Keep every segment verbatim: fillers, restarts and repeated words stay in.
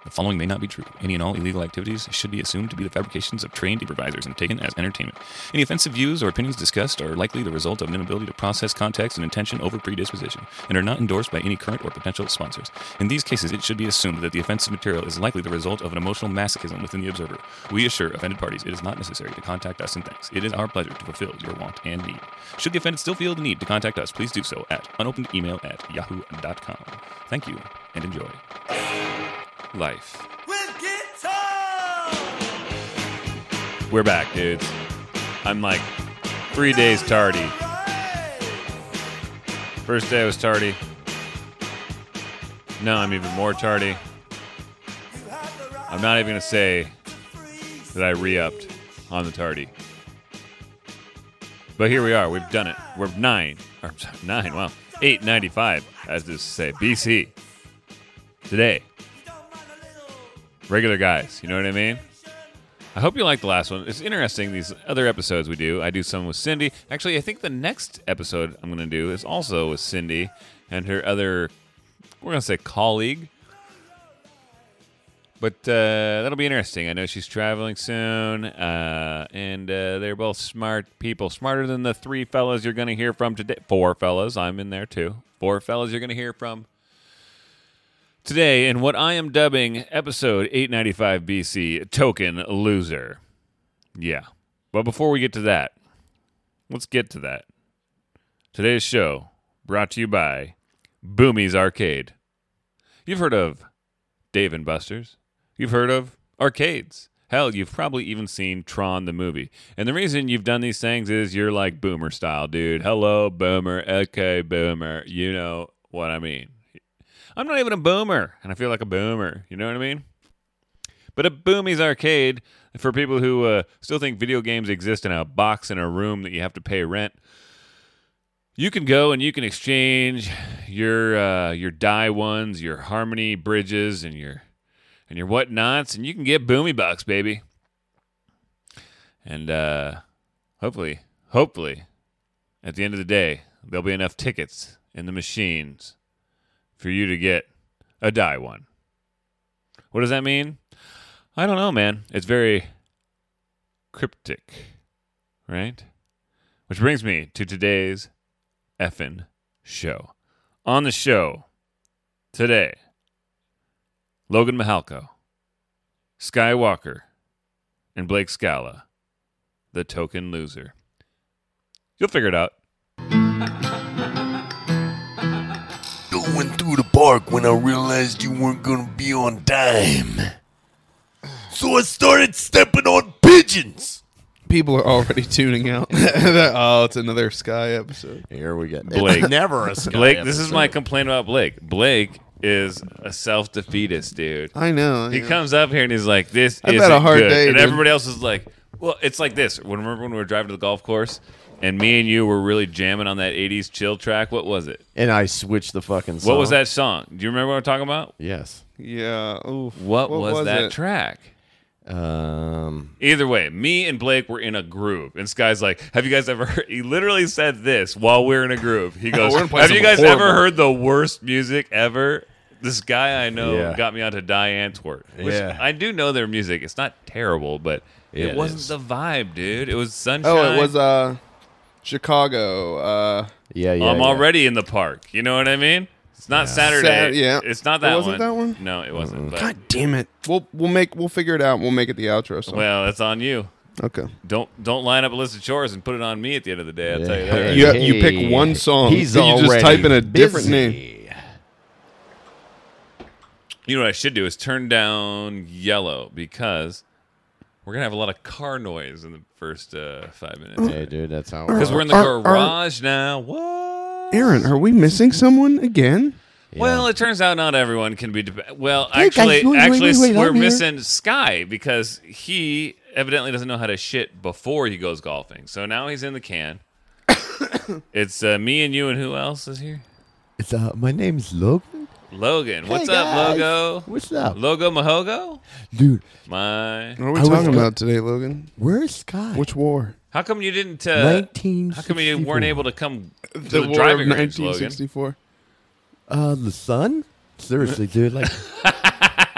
The following may not be true. Any and all illegal activities should be assumed to be the fabrications of trained improvisers and taken as entertainment. Any offensive views or opinions discussed are likely the result of an inability to process context and intention over predisposition, and are not endorsed by any current or potential sponsors. In these cases, it should be assumed that the offensive material is likely the result of an emotional masochism within the observer. We assure offended parties it is not necessary to contact us, and thanks. It is our pleasure to fulfill your want and need. Should the offended still feel the need to contact us, please do so at unopened email at yahoo dot com. Thank you, and enjoy. Life. We're back, dudes. I'm like three days tardy. First day I was tardy. Now I'm even more tardy. I'm not even going to say that I re-upped on the tardy. But here we are. We've done it. We're nine. Or nine, wow. eight ninety-five, as this to say. B C. Today. Regular guys. You know what I mean? I hope you like the last one. It's interesting, these other episodes we do. I do some with Cindy. Actually, I think the next episode I'm going to do is also with Cindy and her other, we're going to say colleague. But uh, that'll be interesting. I know she's traveling soon, uh, and uh, they're both smart people, smarter than the three fellas you're going to hear from today. Four fellas, I'm in there too. Four fellas you're going to hear from today in what I am dubbing episode eight ninety-five B C, Token Loser. Yeah. But before we get to that, let's get to that. Today's show brought to you by Boomy's Arcade. You've heard of Dave and Buster's. You've heard of arcades. Hell, you've probably even seen Tron the movie. And the reason you've done these things is you're like boomer style, dude. Hello, boomer. Okay, boomer. You know what I mean. I'm not even a boomer, and I feel like a boomer. You know what I mean? But at Boomy's Arcade, for people who uh, still think video games exist in a box in a room that you have to pay rent, you can go and you can exchange your uh, your die ones, your Harmony bridges, and your and your whatnots, and you can get Boomy bucks, baby. And uh, hopefully, hopefully, at the end of the day, there'll be enough tickets in the machines for you to get a die one. What does that mean? I don't know, man. It's very cryptic, right? Which brings me to today's effing show. On the show today, Logan Mihalko, Skywalker, and Blake Scala, the Token Loser. You'll figure it out. Going through the park when I realized you weren't going to be on time. So I started stepping on pigeons. People are already tuning out. Oh, it's another Sky episode. Here we go. Blake. It's never a Sky Blake, episode. this is my complaint about Blake. Blake is a self-defeatist, dude. I know. He yeah. comes up here and he's like, this I've isn't had a hard good. day, and dude. everybody else is like, well, it's like this. When, remember when we were driving to the golf course and me and you were really jamming on that eighties chill track? What was it? And I switched the fucking song. What was that song? Do you remember what I'm talking about? Yes. Yeah. Oof. What, was, was that it? track? Um. Either way, me and Blake were in a groove. And Sky's like, have you guys ever heard? He literally said this while we're in a groove. He goes, We're gonna play have you something guys ever horrible." heard the worst music ever? This guy I know Yeah. got me onto Die Antwoord. Which Yeah. I do know their music. It's not terrible, but Yeah, it it wasn't is. the vibe, dude. It was Sunshine. Oh, it was uh, Chicago. Uh, Yeah, yeah. I'm yeah. already in the park. You know what I mean? It's not Saturday. Sat- yeah. It's not It that wasn't one. that one? No, it wasn't. But, God damn it. We'll we'll make we'll figure it out. We'll make it the outro song. well, that's on you. Okay. Don't don't line up a list of chores and put it on me at the end of the day. I'll tell you Yeah. that. You you pick one song. He's you already just type in a different busy. name. You know what I should do is turn down yellow because we're gonna have a lot of car noise in the first uh, five minutes. Hey, dude, that's how. Because we're in the Are- are- garage now. What? Aaron, are we missing someone again? Yeah. Well, it turns out not everyone can be. Dep- well, Hey, guys, actually, wait, wait, actually, wait, wait, we're I'm here. missing Sky because he evidently doesn't know how to shit before he goes golfing. So now he's in the can. It's uh, me and you and who else is here? It's, uh, my name's Logan. Logan. What's Hey, up, guys. Logo? What's up? Logo Mahogo? Dude, My. What are we I was talking go- about today, Logan? where's Sky? Which war? How come you didn't? Uh, nineteen how come you weren't able to come to the, The, war of driving range, nineteen Logan? sixty-four. Uh, the sun? Seriously, dude. Like,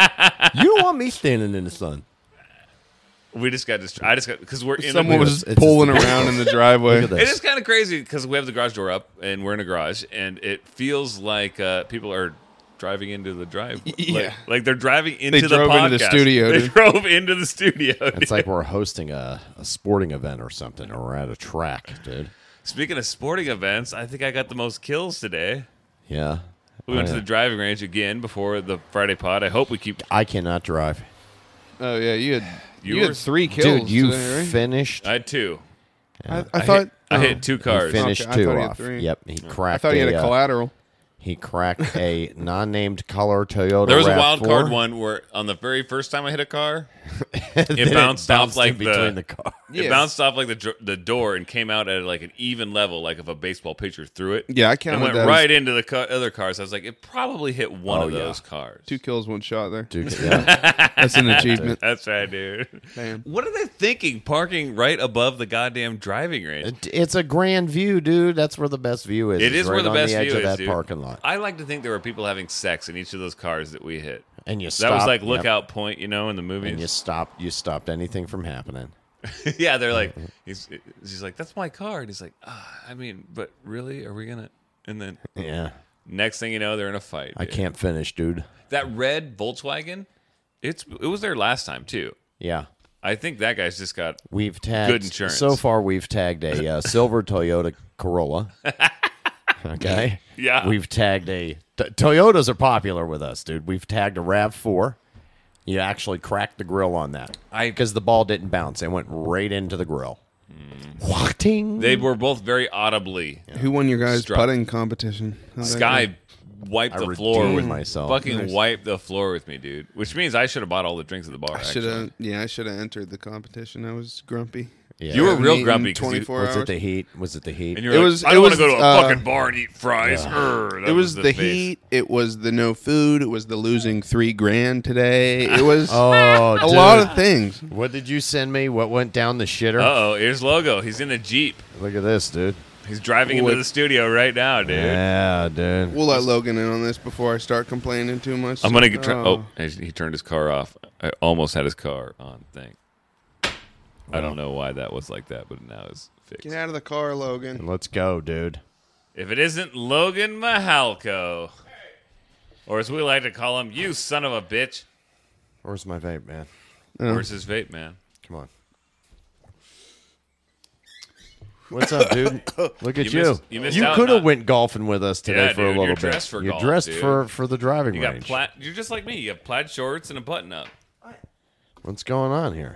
You don't want me standing in the sun. We just got distracted. I just got because we're in Someone the was It's pulling just- around in the driveway. Look at It this. is kind of crazy because we have the garage door up and we're in a garage, and it feels like uh, people are driving into the drive. Yeah. like, like they're driving into the drove podcast. into the studio, They dude. drove into the studio. It's dude. like we're hosting a, a sporting event or something, or we're at a track, dude. Speaking of sporting events, I think I got the most kills today. Yeah. We went Oh, to yeah. the driving range again before the Friday pod. I hope we keep. I cannot drive. Oh yeah, you had You you, were- had three kills. Dude, you today, right? finished. I had two. I, I, I thought hit, I oh. hit two He cars. finished Okay, I two thought he had off. three. Yep, he I cracked. thought he had a, a uh, collateral. He cracked a non-named color Toyota. There was a RAV wild four. card one where on the very first time I hit a car, Then it bounced off like in between the, the car. it Yeah. bounced off like the dr- the door and came out at like an even level, like if a baseball pitcher threw it. Yeah, I And counted went that as right into the ca- other cars. I was like, it probably hit one Oh, of yeah. those cars. two kills, one shot there. Dude, yeah. That's an achievement. That's right, dude. Damn. What are they thinking? Parking right above the goddamn driving range. It- it's a grand view, dude. That's where the best view is. It It's is right where the on best the edge view of is, that dude. parking lot. I like to think there were people having sex in each of those cars that we hit. And you That stopped. was like yep. lookout point, you know, in the And you movies. stopped. You stopped anything from happening. Yeah, they're like, he's, he's like, that's my car, and he's like, ah, I mean, but really, are we gonna? And then Yeah, next thing you know, they're in a fight. I dude. can't finish, dude. That red Volkswagen, it's it was there last time too. Yeah, I think that guy's just got. we've tagged. Good insurance. So far, we've tagged a uh, silver Toyota Corolla. Okay. Yeah. We've tagged a t- Toyotas are popular with us, dude. We've tagged a RAV four. You actually cracked the grill on that I- because the ball didn't bounce; it went right into the grill. Wha-ting. They were both very audibly. Who won your guys' Struck. putting competition? How'd that Sky go? wiped I the floor redeemed with myself. Fucking Nice. wiped the floor with me, dude. Which means I should have bought all the drinks at the bar. I should actually. have. Yeah, I should have entered the competition. I was grumpy. Yeah. You were Haven't real eaten grumpy 'cause you- twenty-four Was hours. it the heat? Was it the heat? And you were It like, was- I it don't want was, to go to a uh, fucking bar and eat fries. Urgh. That It was the, face. heat. It was the no food. It was the losing three grand today. It was Oh, a dude. lot of things. What did you send me? What went down the shitter? Uh oh, here's Logo. He's in a Jeep. Look at this, dude. He's driving What? into the studio right now, dude. Yeah, dude. We'll let Logan in on this before I start complaining too much. I'm gonna get. Try- oh, he he turned his car off. I almost had his car on thing. I don't know why that was like that, but now it's fixed. Get out of the car, Logan. Let's go, dude. If it isn't Logan Mahalko, or as we like to call him, you son of a bitch. Where's my vape, man? Oh. Where's his vape, man? Come on. What's up, dude? Look at You you. missed- you missed out could have on- went golfing with us today Yeah, for a dude, little you're bit. dressed for you're golf, dressed dude. for for the driving You got range. plaid. You're just like me. You have plaid shorts and a button up. What's going on here?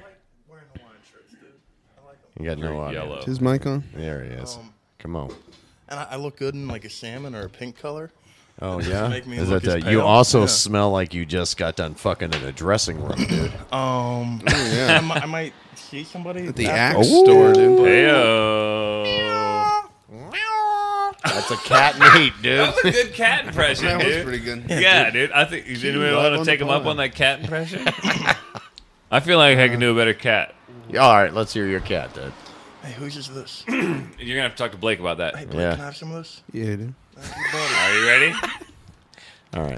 You got no You're audio. yellow. Is his mic on? There he is. Come on. And I, I look good in like a salmon or a pink color. Oh yeah. make me Is look that as the, you pale? also Yeah. smell like you just got done fucking in a dressing room, dude. Um, yeah. I, might, I might see somebody At the after. Axe store, dude. Heyo. That's a cat and heat, dude. That was a good cat impression, That was dude. pretty good. Yeah, dude. I think. Does anybody live want on to the take him up pod. on that cat impression? I feel like I can do a better cat. All right, let's hear your cat, dude. Hey, whose is this? You're gonna have to talk to Blake about that. Hey, Blake, Yeah. can I have some of this? Yeah, dude. Thank you, buddy. Are you ready? All right.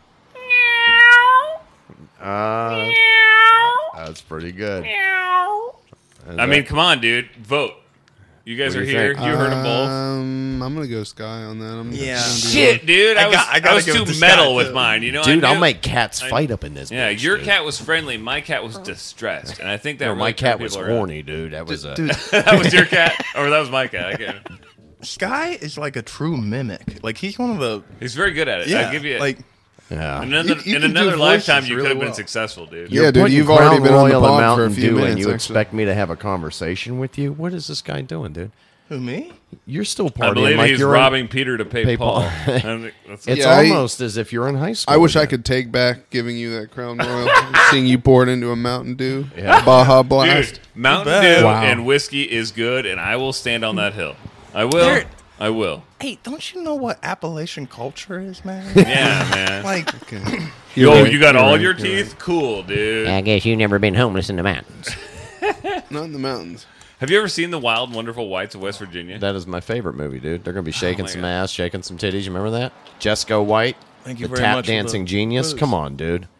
Uh, that's pretty good. Is I mean, that- come on, dude. Vote. You guys What are do you here. think? You heard them both. Um, I'm gonna go Sky on that. I'm Yeah. gonna do Shit, dude. I, I was, got- I I gotta was give too it to metal Scott, with too. mine. You know, dude, I I'll knew- make cats I- fight up in this. Yeah, bitch, your dude. cat was friendly. My cat was distressed, and I think that Or my really cat turned was people around. horny, dude. That was a. Dude, That was your cat, or that was my cat. I can't. Sky is like a true mimic. Like he's one of the He's very good at it. yeah. I give you like yeah. in another, You- you in can do another voices lifetime. You really could have been well. successful, dude. Yeah, You're dude, putting you've already Crown been on the Royal and pod for a Mountain few Dew, minutes, and you actually. expect me to have a conversation with you? What is this guy doing, dude? who me? You're still partying I believe like he's you're in- robbing Peter to pay, pay Paul. Paul. I think that's It's Yeah, I- almost as if you're in high school. I wish I again. could take back giving you that Crown Royal, seeing you pour it into a Mountain Dew, Yeah. Baja Blast. Dude, Mountain bad. Dew Wow. and whiskey is good, and I will stand on that hill. I will. There- I will. Hey, don't you know what Appalachian culture is, man? Yeah, man. like Okay. Yo, You're right, you got you're all right, your you're teeth? Cool, dude. I guess you've never been homeless in the mountains. right. Not in the mountains. Have you ever seen The Wild and Wonderful Whites of West Virginia? That is my favorite movie, dude. They're gonna be shaking my some God. ass, shaking some titties. You remember that? Jessica White, Thank you the very tap much for dancing the genius. quiz. Come on, dude.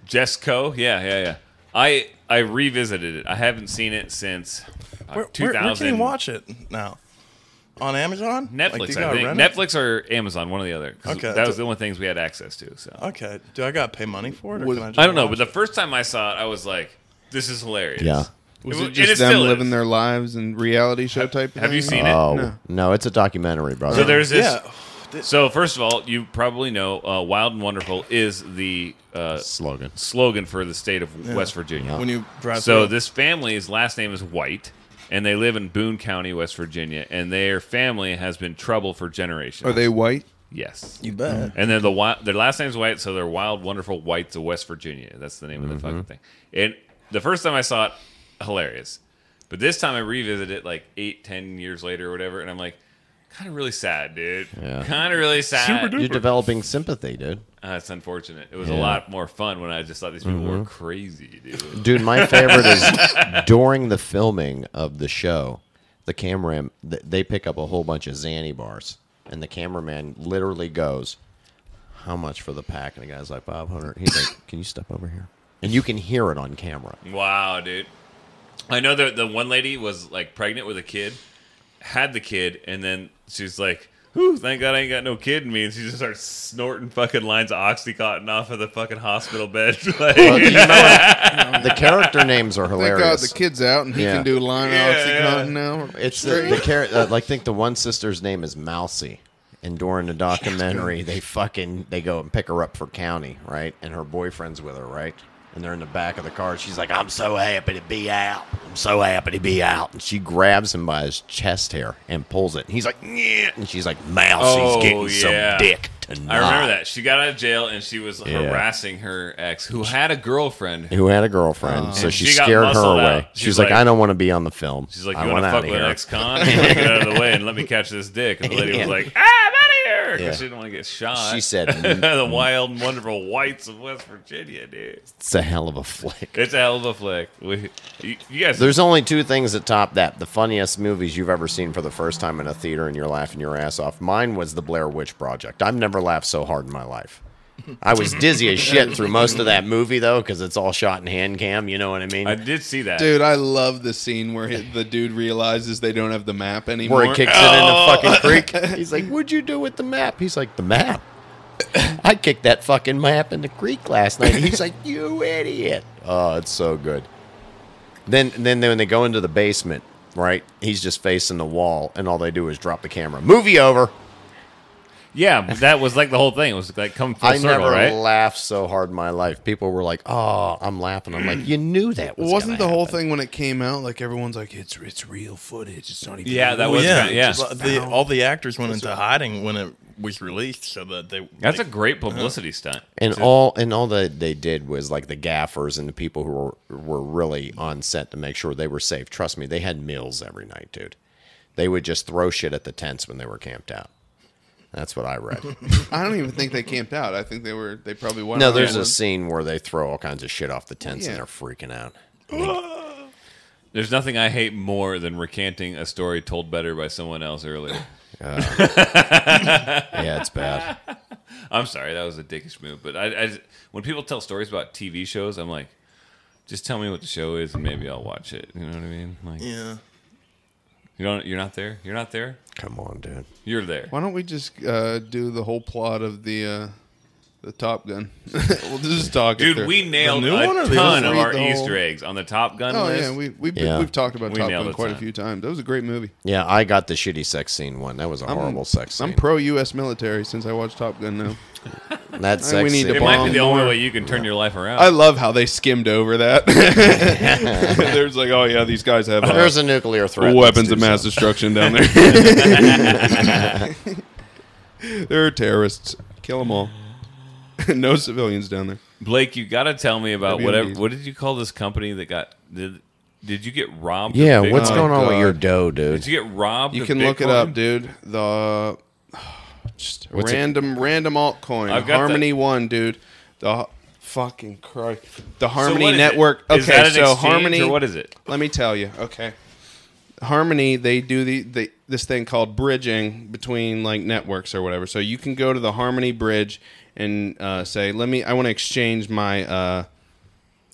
Jesco, yeah, yeah, yeah. I I revisited it. I haven't seen it since uh, Where, two where, thousand. where can you watch it now? On Amazon? Like, Netflix, do you I gotta think. rent it? Netflix or Amazon, one or the other. 'Cause Okay. That was the only things we had access to. So Okay. Do I gotta pay money for it? Or Was- can I, just I don't know, watch but the it? first time I saw it, I was like, "This is hilarious." Yeah. Was It- it and just it them still living is. their lives and reality show type? Have you thing? seen it? Oh No. no. It's a documentary, brother. So there's this. Yeah. So first of all, you probably know uh, "Wild and Wonderful" is the uh, slogan. slogan for the state of West Virginia. When you drive So through. this family's last name is White, and they live in Boone County, West Virginia, and their family has been trouble for generations. Are they white? Yes. You bet. And then the wild, their last name's White, so they're Wild, Wonderful Whites of West Virginia. That's the name of the fucking thing. And the first time I saw it, hilarious. But this time I revisited it like eight, ten years later or whatever, and I'm like, kind of really sad, dude. Yeah. Kind of really sad. You're developing sympathy, dude. Uh, it's unfortunate. It was a Yeah. lot more fun when I just thought these people were crazy, dude. Dude, my favorite is during the filming of the show, the camera th- they pick up a whole bunch of Xanny bars, and the cameraman literally goes, "How much for the pack?" And the guy's like, five hundred. He's like, "Can you step over here?" And you can hear it on camera. Wow, dude. I know that the one lady was like pregnant with a kid, had the kid, and then she's like, "Whew, thank God I ain't got no kid in me." And she just starts snorting fucking lines of Oxycontin off of the fucking hospital bed. Like, Well, you know, the character names are Thank God hilarious. the kid's out and he Yeah. can do line Yeah, Oxycontin now. It's the, the char- uh, like, I think the one sister's name is Mousy, and during the documentary, they fucking they go and pick her up for county, right? And her boyfriend's with her, right? And they're in the back of the car. She's like, "I'm so happy to be out. I'm so happy to be out." And she grabs him by his chest hair and pulls it. And he's like, "Yeah." And she's like, "Mousy's Oh, getting yeah. some dick tonight." I remember that. She got out of jail and she was Yeah. harassing her ex, who had a girlfriend. Who had a girlfriend, so And she, she got scared her muscled away. out. She's, She's like, like- "I don't want to be on the film. She's like, I "You want to outta fuck with here." an ex-con? Get out of the way and let me catch this dick." And the lady was like, "Ah, I'm out of here!" Because Yeah. she didn't want to get shot. She said, "The Wild and Wonderful Whites of West Virginia, dude." "It's a hell of a flick." It's a hell of a flick. We, you, you guys, There's only two things that top that. The funniest movies you've ever seen for the first time in a theater and you're laughing your ass off. Mine was the Blair Witch Project. I've never laughed so hard in my life. I was dizzy as shit through most of that movie, though, because it's all shot in hand cam. You know what I mean? I did see that. Dude, I love the scene where he, the dude realizes they don't have the map anymore. Where he kicks it in the fucking creek. He's like, "What'd you do with the map?" He's like, "The map? I kicked that fucking map in the creek last night." He's like, "You idiot." Oh, it's so good. Then, then when they go into the basement, right, he's just facing the wall, and all they do is drop the camera. Movie over. Yeah, but that was like the whole thing. It was like come full I circle, never right? laughed so hard in my life. People were like, "Oh, I'm laughing." I'm like, "You knew that was Well, wasn't gonna the whole happen." thing when it came out like everyone's like it's it's real footage. It's not even Yeah, that Well, was yeah, kinda- yeah. just the, all the actors went into hiding when it was released, so that they. That's like, a great publicity stunt. And too. all and all that they did was like the gaffers and the people who were were really on set to make sure they were safe. Trust me, they had meals every night, dude. They would just throw shit at the tents when they were camped out. That's what I read. I don't even think they camped out. I think they were they probably went. No, on there's one. a scene where they throw all kinds of shit off the tents Yeah. and they're freaking out. There's nothing I hate more than recanting a story told better by someone else earlier. Yeah, it's bad. I'm sorry, that was a dickish move. But I, I, when people tell stories about T V shows, I'm like, just tell me what the show is, and maybe I'll watch it. You know what I mean? Like, Yeah. you don't, you're not there. You're not there. Come on, dude. You're there. Why don't we just uh, do the whole plot of the uh, the Top Gun? We'll just talk it Dude, through. we nailed new a one or the ton old of one? our Read the whole- Easter eggs on the Top Gun Oh list. yeah, we we've been, Yeah. we've talked about We Top nailed Gun it, quite a son. few times. That was a great movie. Yeah, I got the shitty sex scene one. That was a horrible sex scene. I'm pro U S military since I watched Top Gun now. that sex we need to scene. it might be bomb the only more. way you can turn your life around. I love how they skimmed over that. There's like, oh yeah, these guys have uh, There's a nuclear threat. weapons Let's of do mass something. destruction down there. They're terrorists. Kill them all. No civilians down there. Blake, you got to tell me about W M whatever. Ds. What did you call this company that got? Did Did you get robbed? of Yeah, Bitcoin? what's Oh, going on with God. your dough, dude? Did you get robbed? You of can look it Bitcoin? up, dude. The just What's it- random random altcoin. I've got Harmony One, dude. The fucking Christ. The So Harmony what is it? Network. Is Okay, that an so exchange, Harmony. or what is it? Let me tell you. Okay. Harmony, they do the, the this thing called bridging between like networks or whatever. So you can go to the Harmony bridge and uh, say, "Let me. I want to exchange my uh,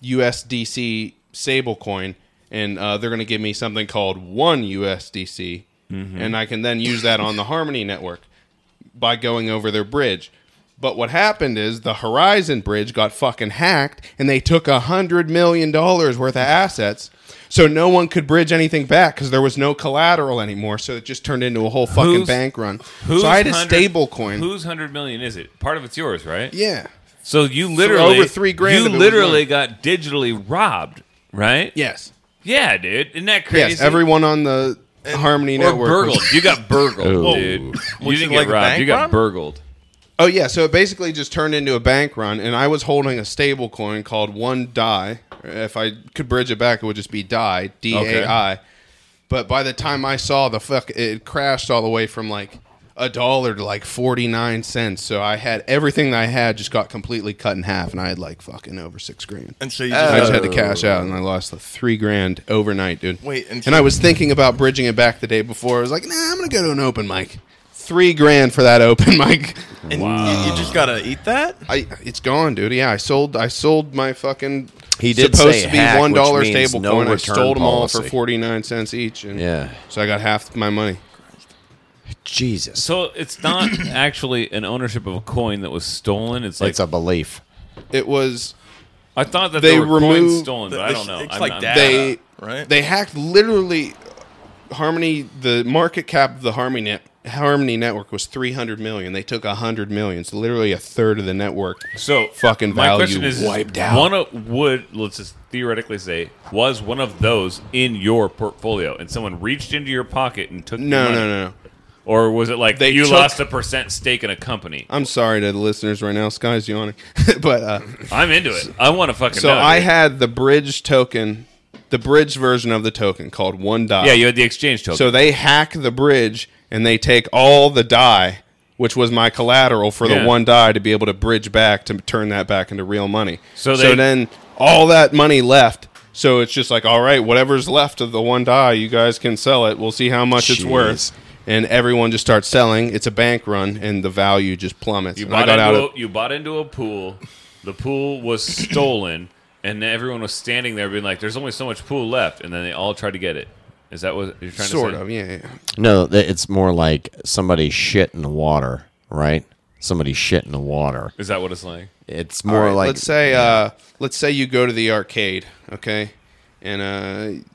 U S D C stablecoin, and uh, they're going to give me something called one U S D C, mm-hmm. and I can then use that on the Harmony network by going over their bridge. But what happened is the Horizon bridge got fucking hacked, and they took a hundred million dollars worth of assets. So no one could bridge anything back because there was no collateral anymore. So it just turned into a whole fucking Who's- bank run. Whose So I had a hundred- stable coin. Whose hundred million is it? Part of it's yours, right? Yeah. So you literally over three grand You of it was literally mine. got digitally robbed, right? Yes. Yeah, dude. Isn't that crazy? Yes. Everyone on the Harmony or network. was- burgled. You got burgled, dude. You Was didn't it get like a robbed. bank You got run? burgled. Oh yeah, so it basically just turned into a bank run, and I was holding a stable coin called One Die. If I could bridge it back, it would just be Die, D A I. But by the time I saw the fuck, it crashed all the way from like a dollar to like forty-nine cents. So I had everything that I had just got completely cut in half, and I had like fucking over six grand. And so you I just, just had to cash out, and I lost like three grand overnight, dude. Wait, and and I was thinking about bridging it back the day before. I was like, nah, I'm gonna go to an open mic. Three grand for that open mic. and you, you just gotta eat that. I it's gone, dude. Yeah, I sold I sold my fucking He did supposed say to be hack, one dollar which means stable no coin. I return sold them all for policy. forty nine cents each, and Yeah. so I got half my money. Jesus. So it's not actually an ownership of a coin that was stolen. It's like It's a belief. It was I thought that they there were coins removed- stolen, but I It's- don't know. it's I'm- like I'm- that. they right? they hacked literally Harmony. The market cap of the Harmony net, Harmony network was three hundred million. They took a hundred million, so literally a third of the network. So fucking my value question is, is wiped out. One of, would let's just theoretically say was one of those in your portfolio, and someone reached into your pocket and took No, your money? no, no, no. Or was it like They you took- lost a percent stake in a company? I'm sorry to the listeners right now. Sky's yawning, but uh, I'm into it. I want to fucking so know. I dude. had the bridge token, the bridge version of the token called One Die. yeah, you had the exchange token. So they hack the bridge and they take all the die, which was my collateral for the Yeah. one die to be able to bridge back to turn that back into real money. So So, they- then all that money left. So it's just like, all right, whatever's left of the one die, you guys can sell it. We'll see how much it's Jeez. worth. And everyone just starts selling. It's a bank run, and the value just plummets. you And I bought got out into of a, you bought into a pool. The pool was stolen, and everyone was standing there being like, "There's only so much pool left," and then they all tried to get it. Is that what you're trying sort to say? of, yeah, yeah. No, th- it's more like somebody shit in the water, right? Somebody shit in the water. Is that what it's like? It's All more right, like let's say uh, let's say you go to the arcade, okay, and uh,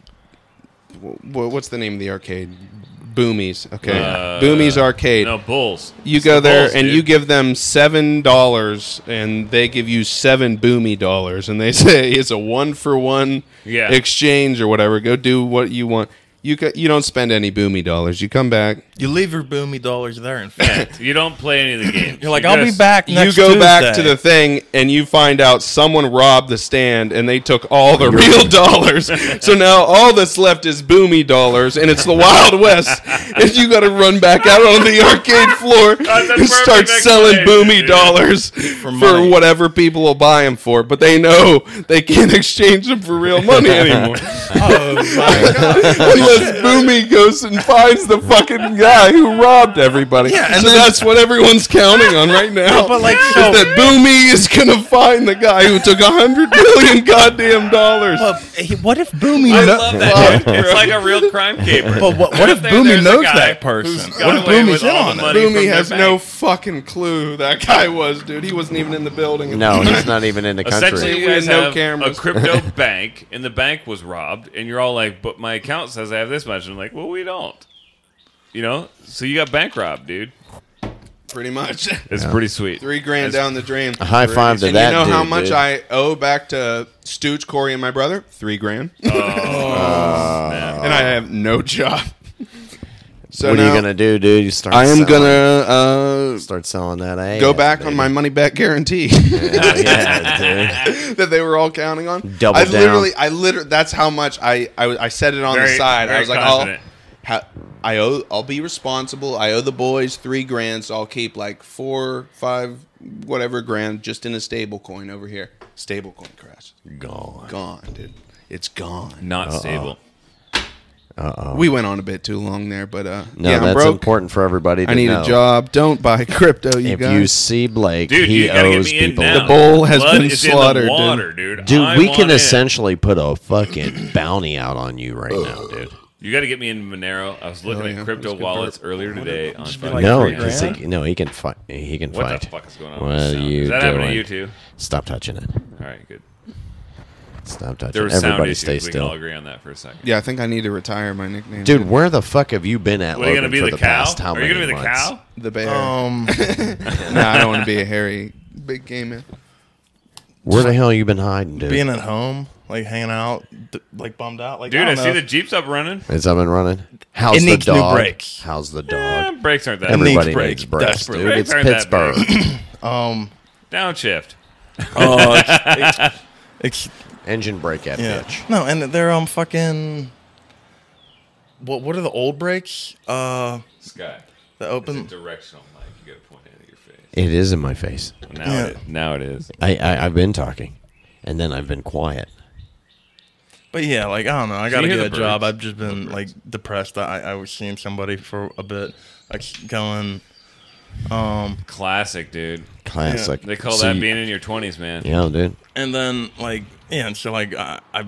w- what's the name of the arcade? Boomies, okay, Uh, Boomies Arcade. No, Bulls. You It's go the there Bulls, and dude. you give them seven dollars, and they give you seven Boomy dollars, and they say it's a one for one Yeah. exchange or whatever. Go do what you want. You ca- you don't spend any Boomy dollars. You come back. You leave your boomy dollars there and fit. You don't play any of the games. You're like, You I'll be just- back next you go back to Tuesday. the thing and you find out someone robbed the stand and they took all the real dollars. So now all that's left is Boomy dollars, and it's the Wild West. And you got to run back out on the arcade floor That's a and start perfect selling explanation, Boomy dude. dollars for, money. whatever people will buy them for. But they know they can't exchange them for real money anymore. Oh my god! Unless Boomy goes and finds the fucking guy who robbed everybody. Yeah, and so then- that's what everyone's counting on right now. But like, is so, that Boomy is gonna find the guy who took a hundred million goddamn dollars. but hey, what if Boomy? I kno- love that. Dude. It's like a real crime caper. But what, what if there- Boomy there's a knows guy that person? who's got What if away Boomy's with in all on the it? money from Boomy their has bank? no fucking clue who that guy was, dude. He wasn't even in the building. no, he's not even in the Essentially, country. you We guys had no have cameras. a crypto bank, and the bank was robbed, and you're all like, "But my account says I have this much." And I'm like, "Well, we don't." You know, so you got bank robbed, dude. Pretty much. It's pretty sweet. Three grand That's- down the drain. A high five to and that you know how dude, much dude. I owe back to Stooge, Corey, and my brother? Three grand. Man. And I have no job. So what are now you gonna do, dude? You start. I am selling- gonna uh, start selling that. ass, go back on baby. my money back guarantee Hell yeah, dude. that they were all counting on. Double I down. literally, I literally, that's how much I, I, I set it on Very- the side. very I was like, confident. I'll, ha, I owe, I'll be responsible. I owe the boys three grand, so I'll keep like four, five, whatever grand just in a stable coin over here. Stable coin crash. Gone. Gone, dude. It's gone. Not stable. Uh-oh. We went on a bit too long there, but uh, No, yeah, I'm that's broke. important for everybody to I need know. a job. Don't buy crypto, you If guys. you see Blake, Dude, he you gotta get owes me in people. now. The bowl has Blood been is slaughtered, in the dude. water, dude. Dude, I we want can in. essentially put a fucking bounty out on you right now, dude. You got to get me in Monero. I was looking Oh, at yeah. crypto That's good wallets burp. earlier today. On fucking like no, three because grand? he, no, he can fight. He can what fight. the fuck is going on? What with are the sound? you Is that happening to doing? you too? Stop touching it. All right, good. Stop touching There it. was sound Everybody issues. stay We can still. all agree on that for a second. Yeah, I think I need to retire my nickname. Dude, where the fuck have you been at, What, are you Logan, gonna be for the, the cow? past how Are you many gonna be the months? cow? the bear. Um, no, I don't want to be a hairy big game man. Where the hell you been hiding, dude? being at home, like hanging out, d- like bummed out. Like Dude, I, I, don't see know. the Jeeps up running. Is up and running? How's It the needs new dog? brakes. How's the Eh, dog? brakes aren't that. Everybody needs brakes, needs brakes, desperate. dude. Brakes It's aren't that Pittsburgh. Um, Downshift. oh, it's, it's, it's Engine brake that yeah. bitch. No, and they're um fucking. What what are the old brakes? Uh, Sky. the It's open. a directional mic. You got to point it at your face. It is in my face. Now Yeah. it is. Now it is. I, I I've been talking, and then I've been quiet. But yeah, like I don't know. I you gotta hear get the a job. birds? I've just been like depressed. I I was seeing somebody for a bit, like going. Um, Classic, dude. Classic. They call So that you- being in your twenties, man. Yeah, dude. and then like yeah, and so like I, I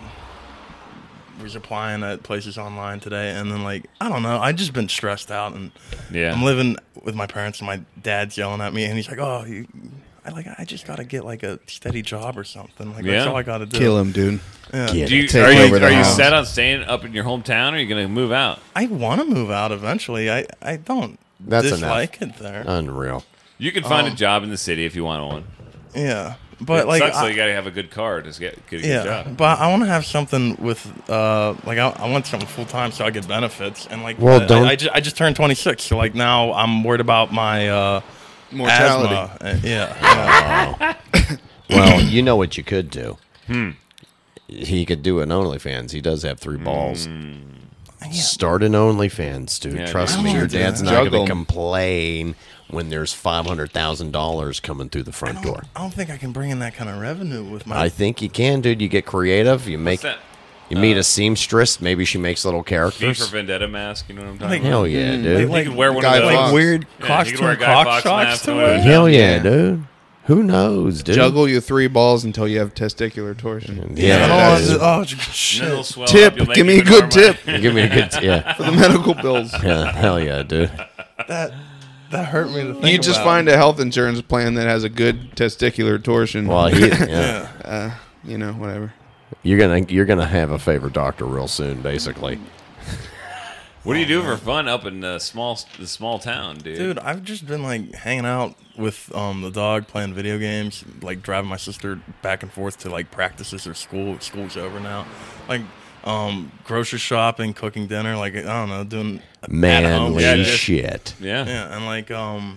was applying at places online today, and then like I don't know. I just been stressed out, and Yeah. I'm living with my parents, and my dad's yelling at me, and he's like, "Oh, you." I like. I just gotta get like a steady job or something. Like that's Yeah. all I gotta do. Kill him, dude. Yeah. Get Do you, it. Take are you, over the are you house. set on staying up in your hometown, or are you going to move out? I want to move out eventually. I I don't That's dislike it there. Unreal. You can find Um, a job in the city if you want one. yeah, but it like sucks I- though, you got to have a good car to get, get a yeah, good job. but I want to have something with uh like I, I want something full time so I get benefits and like Well, I, don't- I, I just I just turned twenty-six, so like now I'm worried about my uh Mortality. asthma. Uh, yeah, yeah. Well, you know what you could do. Hmm. He could do an OnlyFans. He does have three balls. Start an OnlyFans, dude. Yeah, Trust dude. me, I your wanna do dad's that. not going Juggle. to complain when there's five hundred thousand dollars coming through the front door. I don't think I can bring in that kind of revenue with my. I think you can, dude. You get creative. You What's make. that? You meet a seamstress. Maybe she makes little V for characters. Vendetta mask, you know what I'm talking Like- about? Hell yeah, dude. You can wear one Guy of those. Fox. like weird Yeah, cross you can wear a turn Guy cock Fox socks mask to and it. wear- Hell yeah, Yeah. dude. Who knows, dude? Juggle your three balls until you have testicular torsion. Yeah, I don't that's- want to- oh And then shit. it'll swell Tip, up, you'll make give me a even good more tip. money. Give me a good yeah. For the medical bills. Yeah, hell yeah, dude. That that hurt me to think You just about. find a health insurance plan that has a good testicular torsion. Well, he, yeah. uh, you know, whatever. You're gonna you're gonna have a favorite doctor real soon, basically. What do you do for fun up in the small the small town, dude? Dude, I've just been like hanging out with um the dog, playing video games, like driving my sister back and forth to like practices or school. School's over now. Like um grocery shopping, cooking dinner, like I don't know, doing at home Manly Yeah, shit. just- shit. Yeah. Yeah, and like um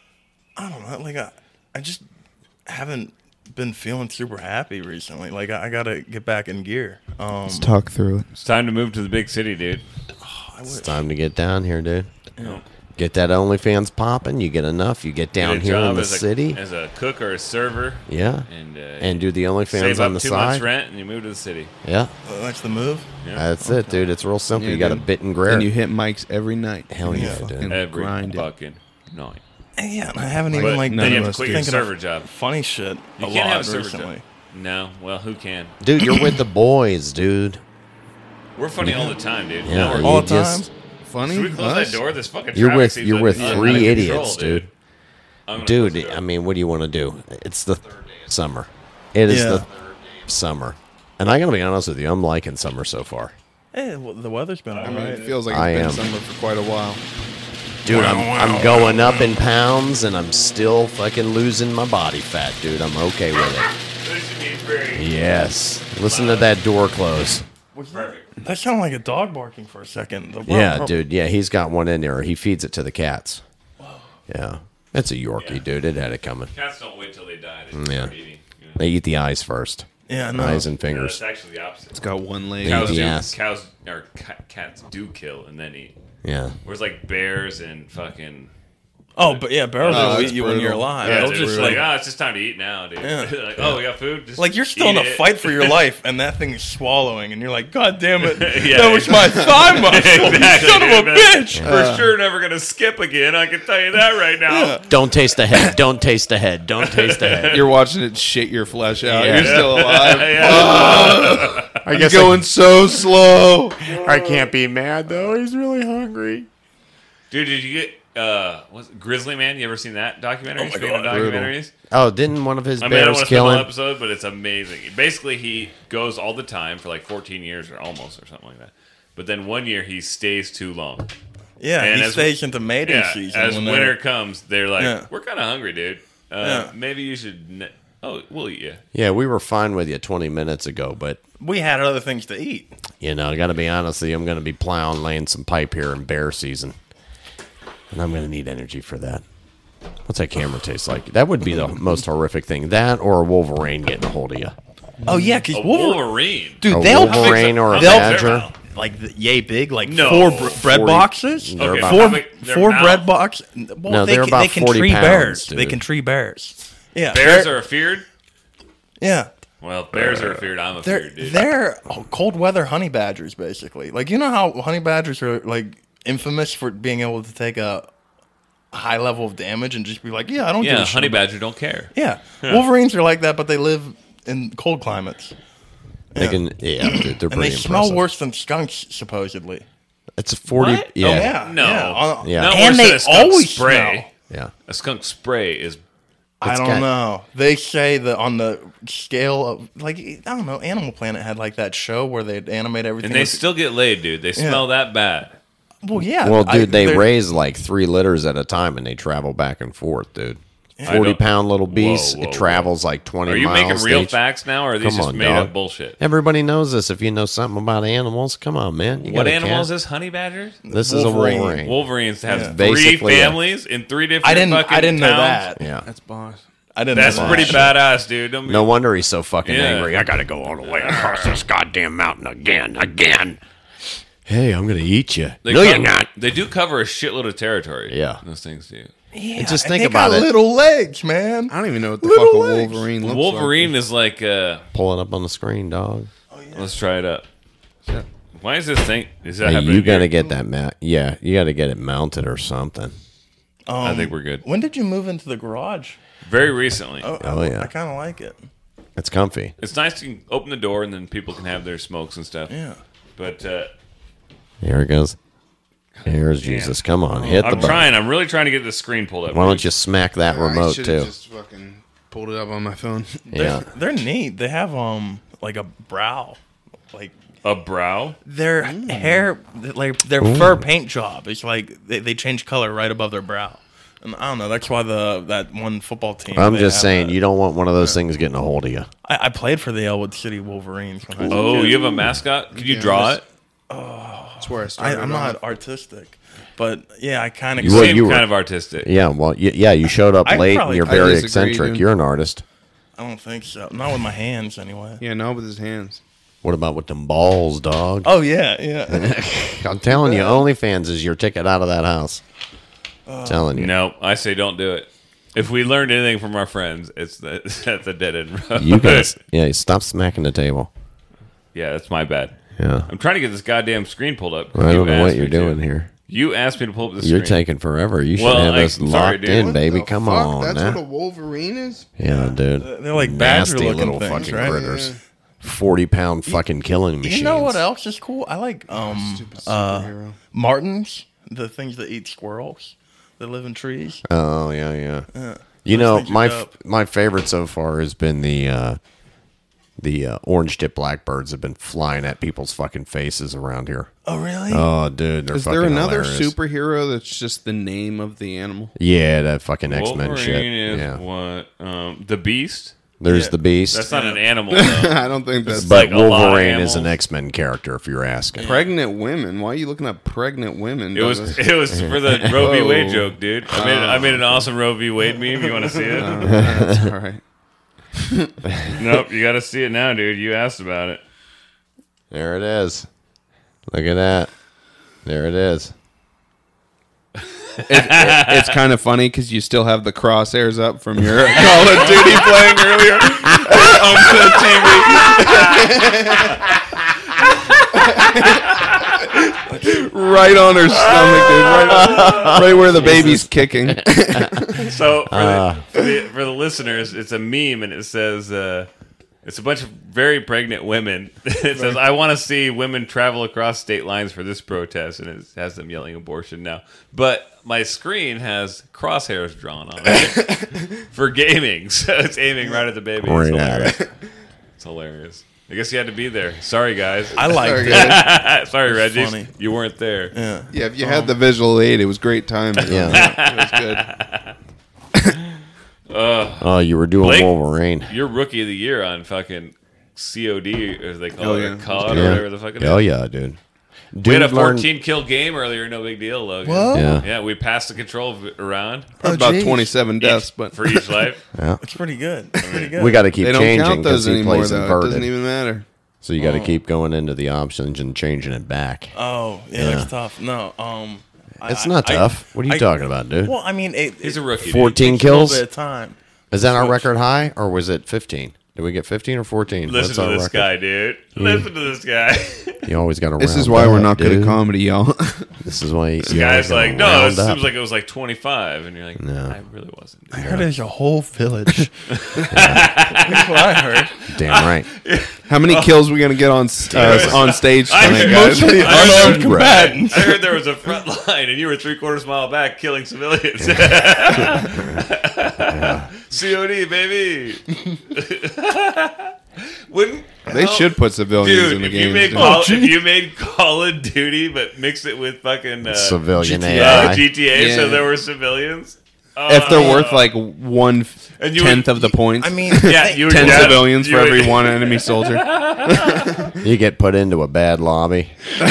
I don't know, like I, I just haven't been feeling super happy recently. Like I, I gotta get back in gear. Um talk through it. It's time to move to the big city, dude. I It's wish. time to get down here, dude. Yeah. Get that OnlyFans popping. You get enough. You get down Get a here in job the as a, city. as a cook or a server, Yeah. and uh, And do the OnlyFans save on up the two months side. rent, and you move to the city. Yeah. That's the move. Yeah. That's it, dude. It's real simple. Yeah, you got a dude. bit and grit. And you hit mics every night. Hell yeah, You dude. fucking Every grind it. fucking night. And yeah, and I haven't But even like then none you of have us to quit do. your thinking of server job. funny shit You a can't lot have a server recently. job. No, well, who can? Dude, you're with the boys, dude. We're funny all the time, dude. Yeah, Now we're- you All the just- time. Funny? Should we close Us? that door? This fucking You're traffic with seems you're like with it's out of three control, idiots, dude. I'm gonna Dude, close the door. I mean, what do you want to do? It's the summer. It is Yeah. the summer. And I gotta be honest with you, I'm liking summer so far. Hey, well, the weather's been I mean, alright. it feels like it's I been am. summer for quite a while. Dude, I'm I'm going up in pounds and I'm still fucking losing my body fat, dude. I'm okay with it. This should be very Yes. Listen to that door close. perfect. That sounded like a dog barking for a second. The- Yeah, dude. Yeah, he's got one in there. He feeds it to the cats. Yeah. It's a Yorkie, dude. It had it coming. Cats don't wait till they die to Mm, yeah. start eating. You know? They eat the eyes first. Yeah, no. Eyes and No, fingers. it's actually the opposite. It's got one leg. Eat Cows the do, ass. cows or ca- cats do kill and then eat. Yeah. Whereas like bears and fucking Oh, but yeah, bears Oh, will that's eat you when you're brutal. alive. Yeah, They'll it's just just like, like, oh, it's just time to eat now, dude. Yeah. Like, oh, we got food. Just like you're still in eat a it. fight for your life, and that thing is swallowing, and you're like, God damn it, Yeah, that was my thigh muscle, you Exactly, son of a dude, man. bitch. For sure, never gonna skip again. I can tell you that right now. Don't taste the head. Don't taste the head. Don't taste the head. You're watching it shit your flesh out. Yeah. You're still alive. Yeah. I You're guess going so slow. I, I can't be mad though. He's really hungry. Dude, did you get uh, what's it, Grizzly Man? You ever seen that documentary? Oh my Speaking of God, documentaries, Oh, didn't one of his I mean, I don't bears want to spend kill the whole him? episode, but it's amazing. Basically, he goes all the time for like fourteen years or almost or something like that. But then one year he stays too long. Yeah, And he as- stays into mating Yeah, season. as when winter they're- comes, they're like, Yeah. "We're kind of hungry, dude. Uh, Yeah. Maybe you should." Ne- oh, we'll eat you. Yeah, we were fine with you twenty minutes ago, but we had other things to eat. you know, I got to be honest with you. I'm going to be plowing, laying some pipe here in bear season, and I'm going to need energy for that. What's that camera taste like? That would be the most horrific thing. That or a Wolverine getting a hold of you. Oh yeah, because A Wolverine, Wolverine. dude, A they'll Wolverine or a they'll- badger. like the, yay big, like No. four br- bread forty boxes. They're Okay, about- four how big- their four mouth. bread box. Well, No, they they're can, about they can forty tree pounds, bears. They dude. can tree bears. Yeah, Bears they're- are feared. yeah. Well, bears are feared. I'm a They're feared dude. they're cold weather honey badgers, basically. Like you know how honey badgers are like infamous for being able to take a high level of damage and just be like, yeah, I don't give Yeah, a shit honey about- badger don't care. Yeah, Wolverines are like that, but they live in cold climates. They Yeah. can, yeah, dude, they're And they pretty smell impressive. worse than skunks, supposedly. It's a forty. What? Yeah, Oh, yeah. No. Yeah. Uh, Yeah. Not And worse they than a skunk always spray. yeah. A skunk spray is. I It's don't got- know. They say that on the scale of like I don't know. Animal Planet had like that show where they'd animate everything. And they with- still get laid, dude. They smell that bad. well, yeah. Well, I- dude, they they're- raise like three litters at a time, and they travel back and forth, dude. I Forty don't- pound little beast. Whoa, whoa, it travels like twenty. Are you miles making real each. facts now, or are these Come just on, made dog. up bullshit? Everybody knows this. If you know something about animals, come on, man. You What got a animal is cat. this? Honey badgers? This is a Wolverine. Wolverine. Wolverines have Yeah. three Basically, yeah. families in three different. I didn't. Fucking I didn't know towns? that. Yeah. That's boss. I didn't. That's know that. pretty badass, dude. Don't be- No wonder he's so fucking Yeah. angry. I gotta go all the way across this goddamn mountain again, again. Hey, I'm gonna eat you. They no, co- you're not. They do cover a shitload of territory. Yeah. those things do. Yeah, just and think they about got it. Little legs, man. I don't even know what the Little fuck a legs. Wolverine looks Wolverine is like. Uh, Pull it up on the screen, dog. let's try it up. Why is this thing? Is that Hey, happening you gotta here? get that mat. Yeah, you gotta get it mounted or something. I think we're good. When did you move into the garage? Very recently. Oh, Oh, yeah. I kind of like it. It's comfy. It's nice to open the door and then people can have their smokes and stuff. Yeah. But uh, Here it goes. Here's Jesus. Come on, hit the I'm button. trying. I'm really trying to get the screen pulled up. Why don't you smack that I remote should've too? Just fucking pulled it up on my phone. Yeah. They're neat. They have um like a brow, like A brow? their hair, like their fur paint job. It's like they, they change color right above their brow. And I don't know. That's why the that one football team. I'm they just have saying, that. you don't want one of those things getting a hold of you. I, I played for the Elwood City Wolverines. When I was a Oh, kid. you have a mascot? Could you Yeah, draw this- it? That's where I I, started. I'm off. not artistic, but yeah, I kind of. You would- Seem you were- kind of artistic. Yeah, well, y- yeah, you showed up I late probably- and you're I very disagree, eccentric. dude. You're an artist. I don't think so. Not with my hands, anyway. Yeah, no, with his hands. What about with them balls, dog? Oh yeah, yeah. I'm telling you, OnlyFans is your ticket out of that house. telling you. No, I say don't do it. If we learned anything from our friends, it's that that's a dead end road. You guys, yeah, stop smacking the table. Yeah, that's my bad. Yeah. I'm trying to get this goddamn screen pulled up. I don't You know what asked you're me to. doing here. You asked me to pull up the You're screen. taking forever. You should Well, have I- this sorry, locked dude. in, What baby. The Come fuck? on, That's now. what a Wolverine is? Yeah, dude. They're like badger Nasty looking little things, fucking right? critters. Forty pound fucking killing machines. You know what else is cool? I like um Stupid uh superhero. martins, the things that eat squirrels that live in trees. Oh yeah, yeah. You know, things are my dope. f- my favorite so far has been the uh, the uh, orange tip blackbirds have been flying at people's fucking faces around here. Oh really? Oh, dude, they're Is fucking there another hilarious. superhero that's just the name of the animal? Yeah, that fucking X Men Wolverine shit. is Yeah, what? Um, the Beast? there's Yeah. the Beast, That's not an animal, though. I don't think that's but like a lot of Wolverine is an animals. X Men character. If you're asking, pregnant women. Why are you looking up pregnant women? It was Douglas? it was for the Roe v. Wade Whoa. joke, dude. I made I made an awesome Roe v. Wade meme. You want to see it? That's all right. Nope, you got to see it now, dude. You asked about it. there it is. Look at that. There it is. it, it, it's kind of funny because you still have the crosshairs up from your Call of Duty playing earlier on the T V. Right on her stomach, dude. Right, right where the baby's kicking. So for, Uh. the, for, the, for the listeners, it's a meme, and it says uh, it's a bunch of very pregnant women. It says, "I want to see women travel across state lines for this protest," and it has them yelling abortion now. But my screen has crosshairs drawn on it for gaming, so it's aiming right at the baby. Right it's, at hilarious. it. It's hilarious. I guess you had to be there. Sorry, guys. I liked Sorry, it. Sorry, Reggie. funny. You weren't there. Yeah. Yeah, if you had the visual aid, it was great timing. Yeah. It was good. Oh, you were doing Blake, Wolverine. You're rookie of the year on fucking C O D, as they call Oh, it, yeah. or C O D, or Yeah. whatever the fuck it is. Oh yeah, dude. Dude We had a learned- fourteen kill game earlier, no big deal, Logan. What? Yeah. Yeah, we passed the control v- around Oh, About geez. twenty-seven deaths, each- but for each life. Yeah. It's pretty good. It's pretty good. We got to keep they don't changing count because those he anymore, plays though. It inverted. doesn't even matter. So you got to keep going into the options and changing it back. Oh, yeah, Yeah. it's tough. No, um, I- It's not I- tough. What are you I- talking about, dude? Well, I mean, it, He's it a rookie. dude. fourteen takes a little kills? bit of time. Is that our Switch. record high, or was it fifteen? Did we get fifteen or fourteen? Listen What's to our this record? guy, dude. Listen to this guy. You always got to. This is why we're not good at comedy, y'all. This is why you This guy's always like, gotta no, it round up. seems like it was like twenty-five, and you're like, No. I really wasn't. I dude." heard there's a whole village. That's what I heard. Damn right. How many kills we gonna get on uh, on stage I tonight, heard- guys? Mostly I heard- unarmed combatants. I heard there was a front line, and you were three quarters mile back killing civilians. C O D, baby. Wouldn't They how- should put civilians Dude, in the if you game. made dude. Call, Oh, if gee. you made Call of Duty, but mix it with fucking uh, Civilian G T A, A I. G T A, so Yeah. there were civilians. If they're Uh, worth like one And you tenth would- of the points, I mean, yeah, you would ten yeah, civilians you for would- every one enemy soldier. You get put into a bad lobby.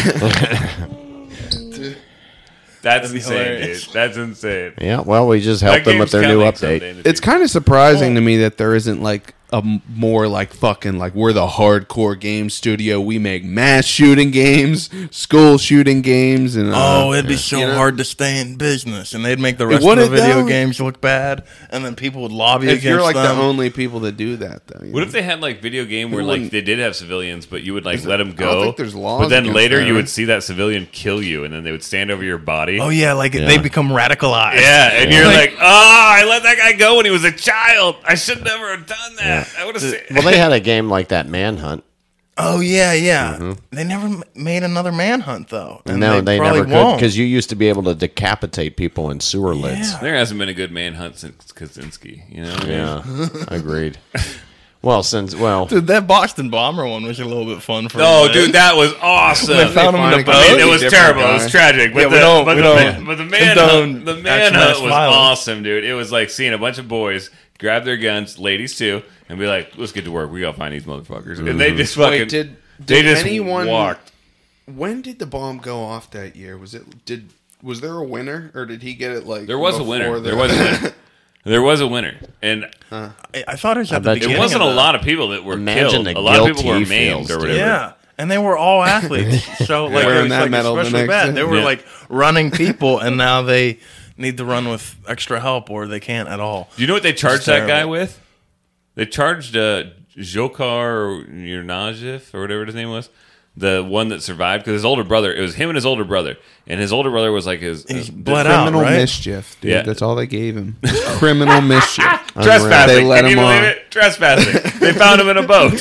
That's be insane, hilarious. dude. That's insane. Yeah. Well, we just That helped them with game's their new coming update. someday in the It's future. kind of surprising to me that there isn't like a m- more like fucking like we're the hardcore game studio. We make mass shooting games, school shooting games, and uh, oh, it'd be so you know? hard to stay in business, and they'd make the rest would of the it, video though? games look bad, and then people would lobby if against you're like them. the only people that do that, though. you What know? if they had like video game where Who like wouldn't- they did have civilians, but you would like Is let it- them I don't go? think there's laws But then against later that, you right? would see that civilian kill you, and then they would stand over your body. oh yeah, like Yeah. they become radicalized. Yeah, and Yeah. you're Like- like, oh, I let that guy go when he was a child. I should never have done that. I would have said. Well, they had a game like that, Manhunt. Oh yeah, yeah. They never m- made another Manhunt though. And No, they, probably never could won't. because you used to be able to decapitate people in sewer lids. Yeah. There hasn't been a good manhunt since Kaczynski. You know? What I mean? Yeah, agreed. Well, since well, Dude, that Boston bomber one was a little bit fun for. Oh, a bit. dude, that was awesome. They found him in Find a a boat. I mean, it was Different terrible. It guy. was tragic. But Yeah, we the, don't- but we the, don't man- but the manhunt, condone the actual manhunt mass was violence. awesome, dude. It was like seeing a bunch of boys grab their guns, ladies too, and be like, "Let's get to work. We gotta find these motherfuckers." And they just fucking Wait, did, they did just anyone walked. When did the bomb go off that year? Was it did was there a winner or did he get it like There was a before winner. the- There was a winner. There was a winner, and I, I thought it was I at the bet you- beginning. it wasn't of a the- lot of people that were Imagine killed. the A lot of people guilt were he maimed feels, or dude. whatever. Yeah, and they were all athletes. So like, Wearing it was, that like medal the especially next bad. day. They were Yeah. like running people, and now they need to run with extra help, or they can't at all. Do you know what they charged is that guy terrible. with? They charged uh, Dzhokhar Yurnajev or whatever his name was, the one that survived, because his older brother. It was him and his older brother, and his older brother was like his, He's his bled out, criminal right? mischief, dude. Yeah. That's all they gave him. criminal mischief. trespassing. They let Can you him believe off. it? Trespassing. They found him in a boat.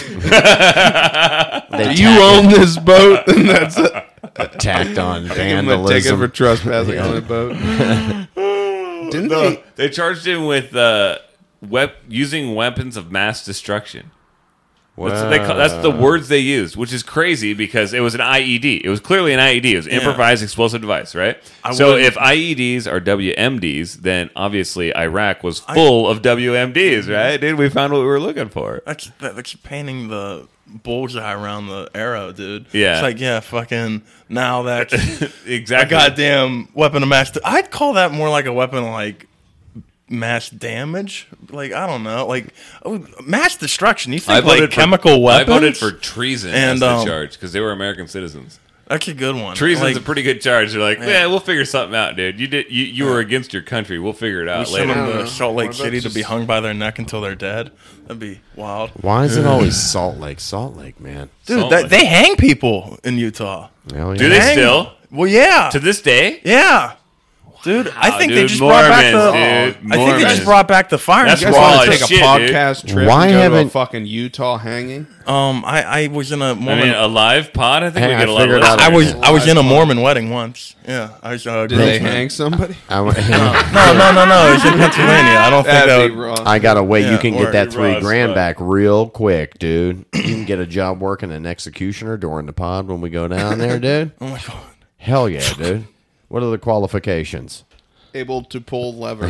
they You own this boat, and that's it. tacked on I'm gonna take it for vandalism. trespassing on a boat. Didn't No, they? they charged him with uh, wep- using weapons of mass destruction. That's, what they call, that's the words they used, which is crazy because it was an I E D. It was clearly an I E D. It was an improvised explosive device, right? I so would- if I E Ds are W M Ds, then obviously Iraq was full of W M Ds, right? Dude, we found what we were looking for. That's that, that's painting the bullseye around the arrow, dude. Yeah. It's like, yeah, fucking now that's a Exactly. goddamn weapon of mass. De- I'd call that more like a weapon of like mass damage. Like I don't know, like oh, mass destruction. You think like chemical I weapons? voted for treason as And, the um, charge because they were American citizens. That's a good one. Treason's Like, a pretty good charge. They're like, yeah, we'll figure something out, dude. You did. You, you were against your country. We'll figure it we out send later. them know. to Salt Lake What about City to be just- hung by their neck until they're dead. That'd be wild. Why is it always Salt Lake? Salt Lake, man. Dude, Salt that, Lake. they hang people in Utah. Hell Do yeah. they Hang- still? Well, yeah. To this day? Yeah. Dude, I Wow, think they dude, just brought back the. Mormons, dude. I think they Mormons. just brought back the fire. That's You guys raw want as to take shit, a podcast trip Why and go to a haven't- fucking Utah hanging? Um, I, I was in a I Mormon. mean, a live pod. I think Hey, we I get a lot of figured out- I was listeners. I was in a Mormon wedding once. Yeah, I was. Uh, Did they groomsman. hang somebody? I, went- No, no, no, no. It was in Pennsylvania. I don't think that That'd be would. wrong. I gotta wait. Yeah, you can or- get that three Raw as grand fuck. back real quick, dude. You can get a job working an executioner during the pod when we go down there, dude. Oh my god. Hell yeah, dude. What are the qualifications? Able to pull lever.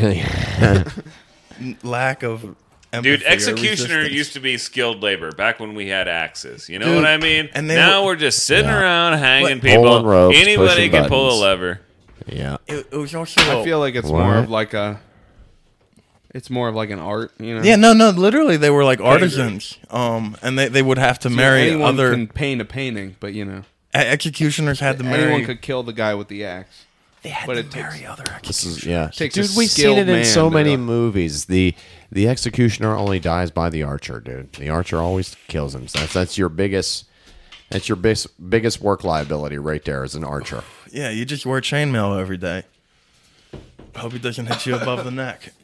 Lack of. Dude, empathy or executioner resistance. used to be skilled labor back when we had axes. You know Dude, what I mean? and they now were- we're just sitting Yeah. around hanging What? people. Pulling ropes, Anybody pushing can pull a buttons. lever. Yeah. It, it was also. I feel like it's more What? of like a. It's more of like an art, you know. Yeah, no, no. Literally, they were like artisans. Um, and they, they would have to See, marry anyone other can paint a painting, but you know, e- executioners had to marry. anyone could kill the guy with the axe. They had but to it takes- marry other This executioners. is yeah, Takes a dude. We've seen skilled it in man so to- many movies. The the executioner only dies by the archer, dude. The archer always kills him. That's that's your biggest. That's your biggest biggest work liability right there as an archer. Yeah, you just wear chainmail every day. Hope it doesn't hit you above the neck.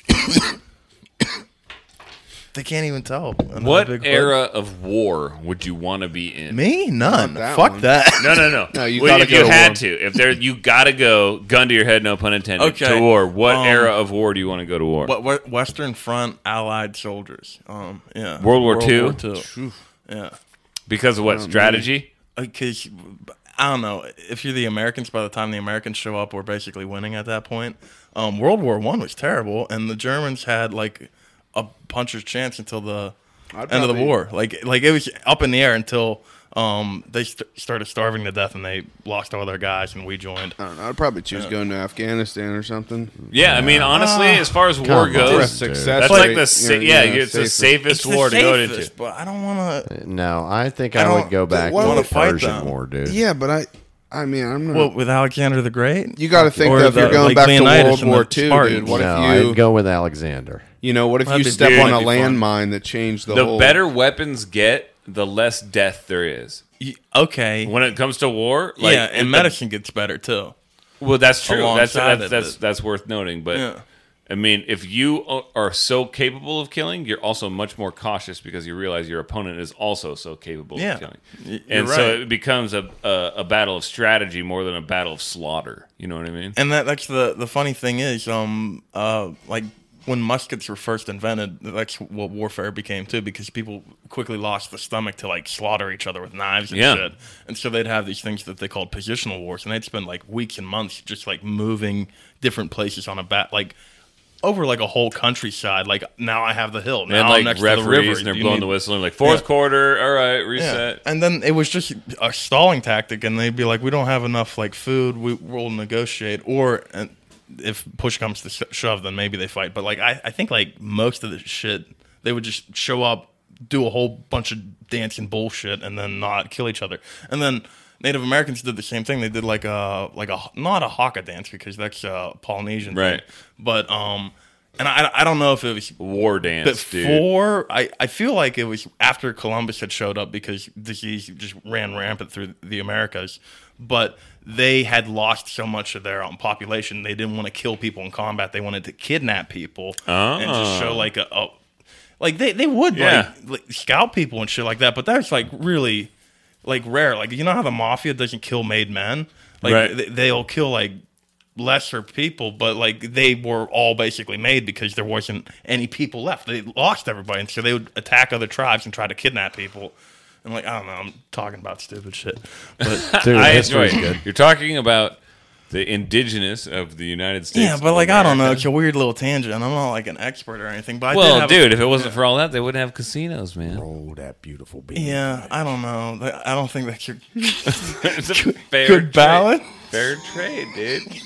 They can't even tell. Another What big hood. era of war would you want to be in? Me? None. Not that Fuck one. that. No, no, no. No, you Well, gotta if go you to had war. to, if there, you gotta go. Gun to your head, no pun intended. Okay. To war. What Um, era of war do you want to go to war? What, what Western Front Allied soldiers? Um, yeah. World War Two? War Two. Yeah. Because of what strategy? Because I don't know if you're the Americans. By the time the Americans show up, we're basically winning at that point. Um, World War One was terrible, and the Germans had like a puncher's chance until the I'd end of the probably- war. Like like it was up in the air until um, they st- started starving to death, and they lost all their guys, and we joined. I don't know. I'd probably choose going to Afghanistan or something. Yeah, I mean, honestly, as far as war Come on. goes, For a success that's like rate, the sa- you know, yeah, you know, it's the safest. safest war to go into. safest, but I don't want to. No, I think I I, would don't- go back why to would the I fight Persian them? War, dude. Yeah, but I, I mean, I'm not. What with Alexander the Great? you got to think Or that if the- you're going like back to Leonidas World and War the Two, Spartans. dude. What no, if you, I'd go with Alexander. you know, what if That'd you be- step dude, on a that'd be fun. landmine that changed the, The whole? better weapons get, the less death there is. Y- Okay. When it comes to war, like yeah, if and the- medicine gets better too. Well, that's true. That's alongside that's it, that's, but- that's worth noting. But Yeah. I mean, if you o- are so capable of killing, you're also much more cautious because you realize your opponent is also so capable Yeah. of killing. Y- And you're so right. it becomes a, a a battle of strategy more than a battle of slaughter. You know what I mean? And that that's the the funny thing is, um, uh, like when muskets were first invented, that's what warfare became too, because people quickly lost the stomach to like slaughter each other with knives and Yeah. shit. And so they'd have these things that they called positional wars, and they'd spend like weeks and months just like moving different places on a bat, like over like a whole countryside. Like now I have the hill, now and I'm like next to the referees, river. and they're You blowing need- the whistle, and like fourth Yeah. quarter, all right, Yeah. reset. And then it was just a stalling tactic, and they'd be like, "We don't have enough like food. We, we'll negotiate." Or and if push comes to sh- shove, then maybe they fight. But like I, I think like most of the shit, they would just show up, do a whole bunch of dancing bullshit, and then not kill each other. And then Native Americans did the same thing. They did like a like a not a haka dance because that's a Polynesian Right. thing. But um, and I I don't know if it was War dance, dude. before, I, I feel like it was after Columbus had showed up because disease just ran rampant through the Americas. But they had lost so much of their um, population, they didn't want to kill people in combat. They wanted to kidnap people and just show like a, a like they, they would Yeah. like, like scalp people and shit like that. But that's like really like rare. Like you know how the mafia doesn't kill made men? Like Right. they, they'll kill like lesser people, but like they were all basically made because there wasn't any people left. They lost everybody, and so they would attack other tribes and try to kidnap people. And like I don't know, I'm talking about stupid shit, but Dude, I enjoy history's it. good. You're talking about the indigenous of the United States. yeah, but of like I don't know, America. it's a weird little tangent. I'm not like an expert or anything, but I did Well, have dude, a, if it wasn't for all that, they wouldn't have casinos, man. Oh, that beautiful beat. yeah, I don't know. I don't think that's your It's a fair good trade. balance. Fair trade, dude.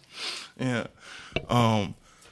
Yeah, um,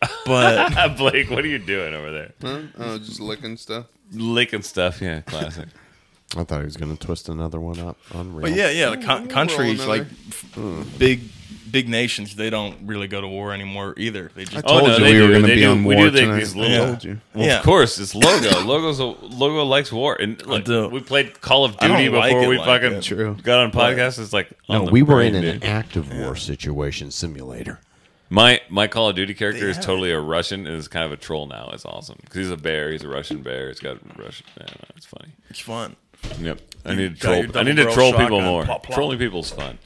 but Blake, what are you doing over there? Huh? Oh, just licking stuff. Licking stuff, yeah, classic. I thought he was going to twist another one up. Unreal. But yeah, yeah, the co- countries another. like f- big, big nations, they don't really go to war anymore either. They just told oh, no, you they we do. were gonna They be do. on we war do think tonight. these little. Yeah. Told you. Well, Yeah. of course, it's Logo. Logo's a, Logo likes war, and look, do. we played Call of I don't Duty like before it we like fucking it. True. got on podcast. It's like No, on the we were brain, in an dude. active war situation simulator. My my Call of Duty character is Yeah. totally a Russian and is kind of a troll now. It's awesome because he's a bear. He's a Russian bear. He's got Russian. Yeah, no, it's funny. it's fun. Yep. I need to got troll. your I need to double troll barrel people shotgun. more. Plop, plop. Trolling people's fun.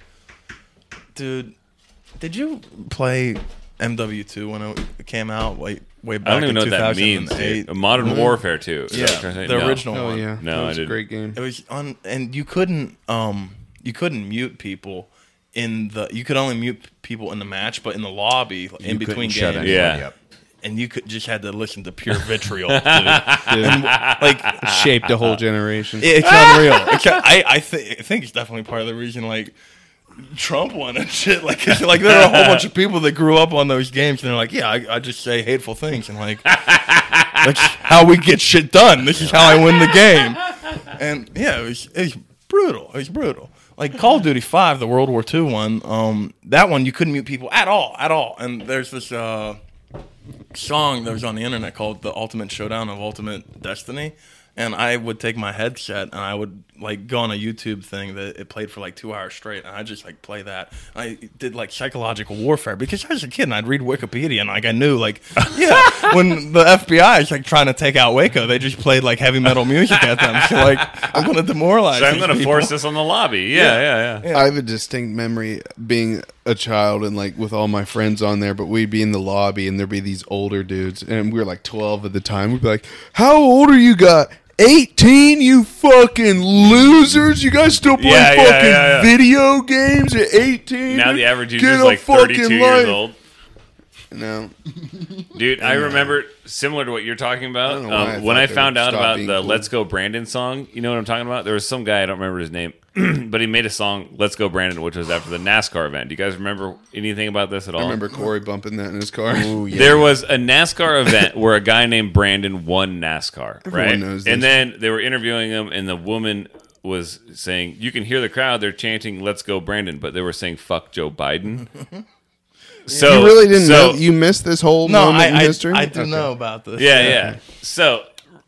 Dude, did you play M W two when it came out way, way back I don't even in know what that means. two thousand eight? Dude. Modern Warfare two. Is that what Yeah, you're trying to say? the No. original Oh one. yeah, No, that I was a didn't. great game. It was on, and you couldn't, um, you couldn't mute people in the. You could only mute people in the match, but in the lobby, in You between couldn't shut games, anybody Yeah. up. and you could just had to listen to pure vitriol, dude. And, like Shaped a whole generation. it's unreal. It's, I I, th- I think it's definitely part of the reason like Trump won and shit. Like, 'cause, like there are a whole bunch of people that grew up on those games and they're like, yeah, I, I just say hateful things and like that's how we get shit done. This is how I win the game. And yeah, it was it was brutal. It was brutal. Like Call of Duty five, the World War Two one. Um, that one you couldn't mute people at all, at all. And there's this uh. song that was on the internet called "The Ultimate Showdown of Ultimate Destiny," and I would take my headset and I would like go on a YouTube thing that it played for like two hours straight, and I just like play that. I did like psychological warfare because I was a kid and I'd read Wikipedia and like I knew like yeah when the F B I is like trying to take out Waco, they just played like heavy metal music at them. So like I'm gonna demoralize. So I'm these going to people. force this on the lobby. Yeah, yeah, yeah. I have a distinct memory being a child and like with all my friends on there, but we'd be in the lobby and there'd be these older dudes, and we were like twelve at the time. We'd be like, "How old are you got? eighteen, you fucking losers! You guys still play Yeah, yeah, fucking yeah, yeah. video games at eighteen? Now the average Get user is a like thirty-two fucking years life." old. No, Dude, I remember similar to what you're talking about. I don't know why I Um, when thought I they found would out stop about being the cool. "Let's Go Brandon" song, you know what I'm talking about? There was some guy, I don't remember his name, but he made a song "Let's Go Brandon," which was after the NASCAR event. Do you guys remember anything about this at all? I remember Corey bumping that in his car. Ooh, yeah. There was a NASCAR event where a guy named Brandon won NASCAR, Everyone right? knows And this. then they were interviewing him, and the woman was saying, "You can hear the crowd; they're chanting "Let's go Brandon," but they were saying "Fuck Joe Biden." So You really didn't so, know? You missed this whole No, moment I in I, history? I do Okay. know about this. Yeah, yeah. So,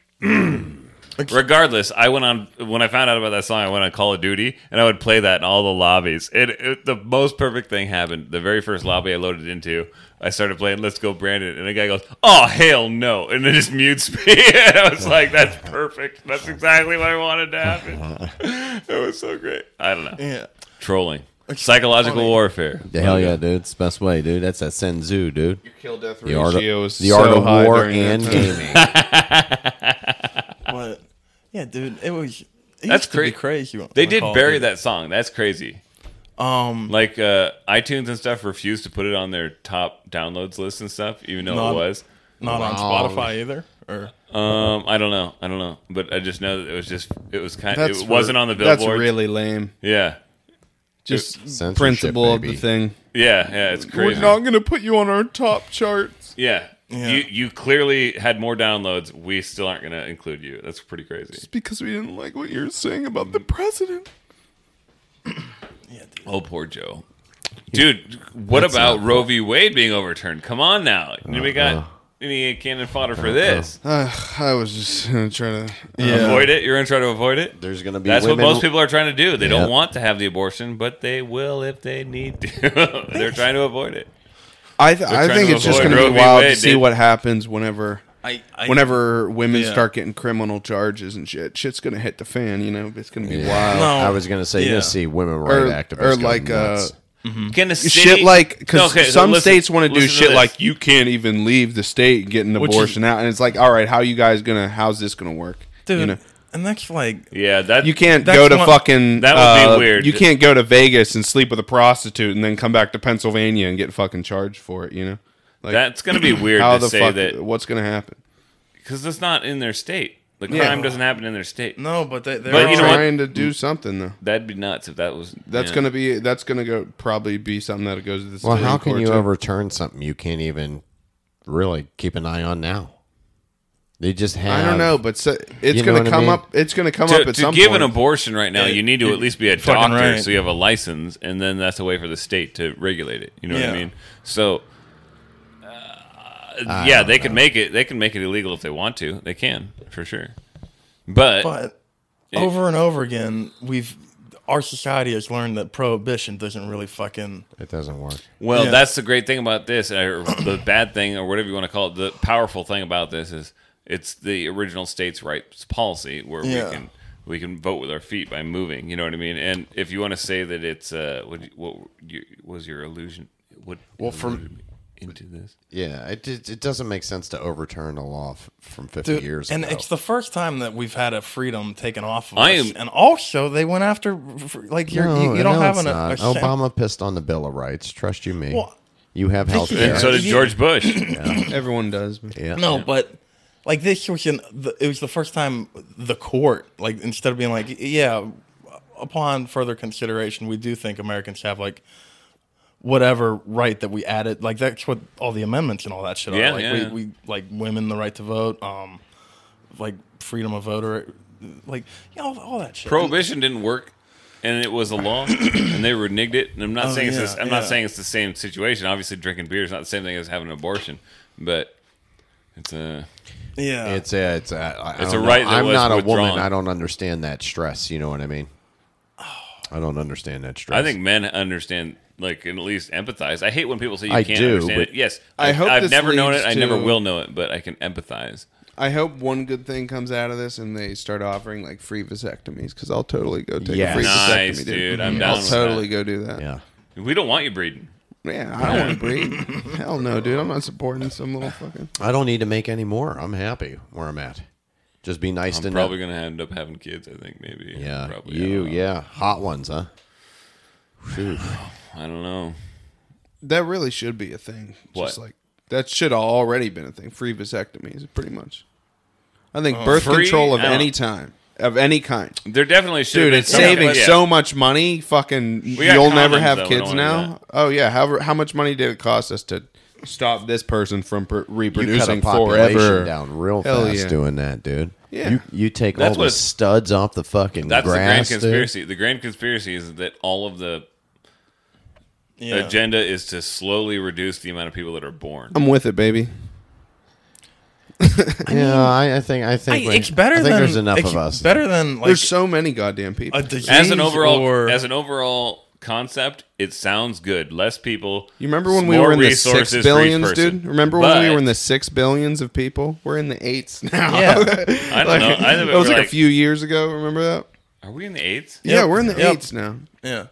regardless, I went on when I found out about that song. I went on Call of Duty, and I would play that in all the lobbies. It, it the most perfect thing happened. The very first lobby I loaded into, I started playing "Let's Go Brandon," and a guy goes, "Oh hell no!" and it just mutes me. And I was like, "That's perfect. That's exactly what I wanted to happen." It was so great. I don't know. Yeah. Trolling, psychological funny. warfare. The hell yeah, dude. It's the best way, dude. That's that Sen Tzu, dude. Your kill death The art of, ratio is the so art of high war during that and time. gaming. But yeah, dude, it was. It That's used to be cra- crazy. They on did Call of bury Duty. that song. That's crazy. Um, Like uh, iTunes and stuff refused to put it on their top downloads list and stuff, even though Not- it was. not on Wow. Spotify either. Or Um, I don't know. I don't know. But I just know that it was just. It was kind. That's It wasn't re- on the billboard. That's really lame. Yeah. Just Censorship, principle of baby. the thing. Yeah. Yeah. It's crazy. We're not going to put you on our top charts. yeah. Yeah. You you clearly had more downloads. We still aren't going to include you. That's pretty crazy. Just because we didn't like what you were saying about the president. yeah, dude. Oh, poor Joe. Dude, what about Roe v. Wade being overturned? Come on now. We got any cannon fodder for this? Uh, I was just going to try to. Yeah. Avoid it? You're going to try to avoid it? There's gonna be That's women, what most people are trying to do. They Yeah. don't want to have the abortion, but they will if they need to. They're trying to avoid it. I, th- I trying think to it's just avoid going to Roe be v. wild Wade, to see dude. what happens whenever. I, I Whenever women Yeah. start getting criminal charges and shit, shit's gonna hit the fan. You know, it's gonna be Yeah. wild. No. I was gonna say, you're Yeah. gonna see women right Or, activists or go like uh, nuts. Can a city, shit like because Okay, so some listen- states want to do listen shit this. like you can't even leave the state and get an Which is- abortion out, and it's like, all right, how you guys gonna? How's this gonna work? dude, You know, and that's like Yeah, that you can't That's go to one- fucking. That would be uh, weird. You can't go to Vegas and sleep with a prostitute and then come back to Pennsylvania and get fucking charged for it. You know, like That's going to be weird how to the say fuck? that What's gonna happen? because it's not in their state. The crime Yeah. doesn't happen in their state. no, but they, they're But They're you know what? trying to do something though. That'd be nuts if that was. That's yeah. gonna be that's gonna go probably be something that goes to the Well, Supreme how can Court, you too. overturn something you can't even really keep an eye on now? They just have. I don't know, but so, it's You know going what to I come mean? up. It's going to come To, up at to some give point. an abortion right now, Yeah, you need to you're at least be a fucking doctor, right. so you have a license, and then that's a way for the state to regulate it. You know what I Yeah. mean? So, uh, yeah, they can make it. They can make it illegal if they want to. They can for sure. But, But over and over again, we've our society has learned that prohibition doesn't really fucking. It doesn't work. well, Yeah. that's the great thing about this, or the bad thing, or whatever you want to call it. The powerful thing about this is it's the original states' rights policy, where Yeah. we can we can vote with our feet by moving. You know what I mean? And if you want to say that it's uh, what what you, was your illusion? What Well, from- alluded me into this? Yeah, it it, it doesn't make sense to overturn a law f- from fifty Dude, years and ago. it's the first time that we've had a freedom taken off of I us. am- And also, they went after like you're, no, you, you don't no, have it's an. not. A, a Obama pissed on the Bill of Rights. Trust you me. Well, you have health Yeah. And care. so did Yeah. George Bush. Everyone does. But yeah. No, but like this was in the, it was the first time the court, like instead of being like, yeah, upon further consideration, we do think Americans have like whatever right that we added. Like that's what all the amendments and all that shit Yeah, are. Like yeah, we, yeah. we like women the right to vote, um, like freedom of voter, like yeah, all, all that shit. Prohibition didn't work, and it was a law, and they reneged it. And I'm not Oh, saying it's yeah, this, I'm not yeah. saying it's the same situation. Obviously, drinking beer is not the same thing as having an abortion, but it's a Yeah, It's a, it's a, I It's don't a right know. that I'm was not a withdrawn. woman. I don't understand that stress. You know what I mean? I don't understand that stress. I think men understand, like, and at least empathize. I hate when people say you I can't do, understand but- it. Yes, I I've, hope I've this never known it. leads I never to- will know it, but I can empathize. I hope one good thing comes out of this, and they start offering like free vasectomies, because I'll totally go take Yes. a free Nice, vasectomy, dude. I'm Mhm. down I'll with totally that. go do that. Yeah. We don't want you breeding. Yeah, I don't want to breed. Hell no, dude. I'm not supporting some little fucking. I don't need to make any more. I'm happy where I'm at. Just be nice I'm to probably know. gonna end up having kids. I think maybe. Yeah. probably. I you, don't know. yeah. Hot ones, huh? Phew. I don't know. That really should be a thing. What? Just like that should have already been a thing. Free vasectomies, pretty much. I think birth Free? control of I don't- any time, of any kind. There definitely should. Dude, have been it's something- saving yeah. so much money. Fucking, got you'll never condoms, have though. We kids don't wanna do now. Oh yeah, how how much money did it cost us to stop this person from per- You cut a reproducing population forever? down real Hell fast yeah. doing that, dude. Yeah. You, you take That's all what the it's- studs off the fucking That's the grand grass, dude. conspiracy. The grand conspiracy is that all of the yeah. agenda is to slowly reduce the amount of people that are born. I'm with it, baby. Yeah, I, I think I I, think like- it's better I think than there's enough it's of us. Better than like There's so many goddamn people. a disease As an overall, or as an overall concept, it sounds good. Less people. You remember when we more were in the resources six for each billions, person. dude? Remember when we But- were in the six billions of people? We're in the eights now. Yeah. I don't know. I think That was we're like, a few years ago. Remember that? Are we in the eights? Yeah, we're in the Yep. eights now. yeah,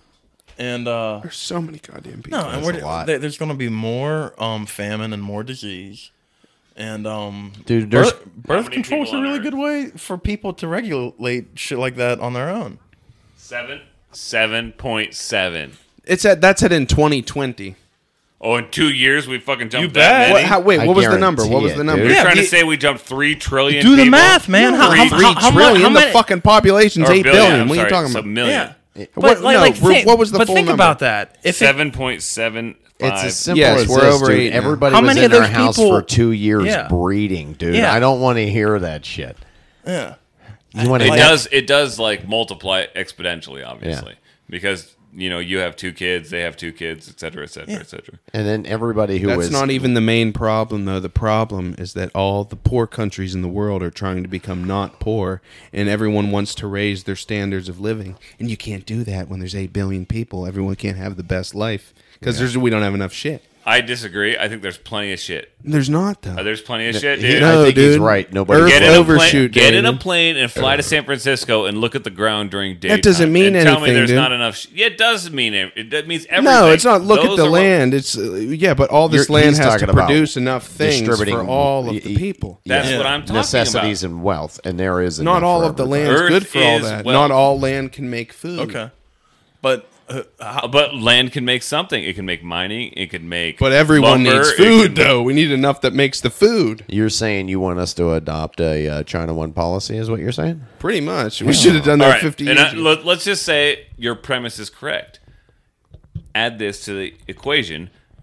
and uh, There's so many goddamn people. no, and That's we're, a lot. there- there's going to be more um famine and more disease, and um, Dude, there's- birth, birth many control is people a on really Earth? good way for people to regulate shit like that on their own. Seven. Seven point seven. It's at that's at in twenty twenty. Oh, in two years we fucking jumped You that bet. many? What, how, wait, I what was the number? What guarantee was it, the number? dude. You're Yeah, trying to the- say we jumped three trillion? Do the people? math, man. How, Three how, Three how, how, trillion. how the many- fucking population's Or eight billion, billion. I'm What are you sorry, talking it's a about? million. Yeah, What- but like, no, like re- think, what was the but full think number? about that. If it, Seven point seven. It's as simple Yes, as we're this, over dude. eight now. Everybody How was many in of their those house people- for two years Yeah. breeding, dude. Yeah. I don't want to hear that shit. yeah, You want It to does. It does like multiply exponentially, obviously, because you know you have two kids, they have two kids, et cetera, et cetera, et cetera. and then everybody who That's was not even the main problem, though. The problem is that all the poor countries in the world are trying to become not poor, and everyone wants to raise their standards of living. And you can't do that when there's eight billion people. Everyone can't have the best life because there's we don't have enough shit. I disagree. I think there's plenty of shit. There's not though. Uh, There's plenty of shit, He- dude. No, I think he's dude. right. Nobody Earth Get cares. in, a overshoot, plane, get in a David. plane and fly to San Francisco and look at the ground during daytime. That doesn't mean and Tell me anything, there's dude. not enough. Sh- yeah, it does mean it. It that means everything. No, it's not. Look Those at the are what- land. It's uh, yeah, but all this You're- land he's has to talking about produce enough things distributing for all of y- the y- people. That's Yeah. what I'm talking necessities about. and wealth, and there is Not enough all for of the everybody. land's Earth good for all is that. wealth. Not all land can make food. okay, but uh, how, But land can make something. It can make mining. It can make. But everyone lumber, needs it food, can- though. We need enough that makes the food. You're saying you want us to adopt a uh, China One policy, is what you're saying? Pretty much. We should have done All that right, fifty and years I, ago. let, let's just say your premise is correct. Add this to the equation.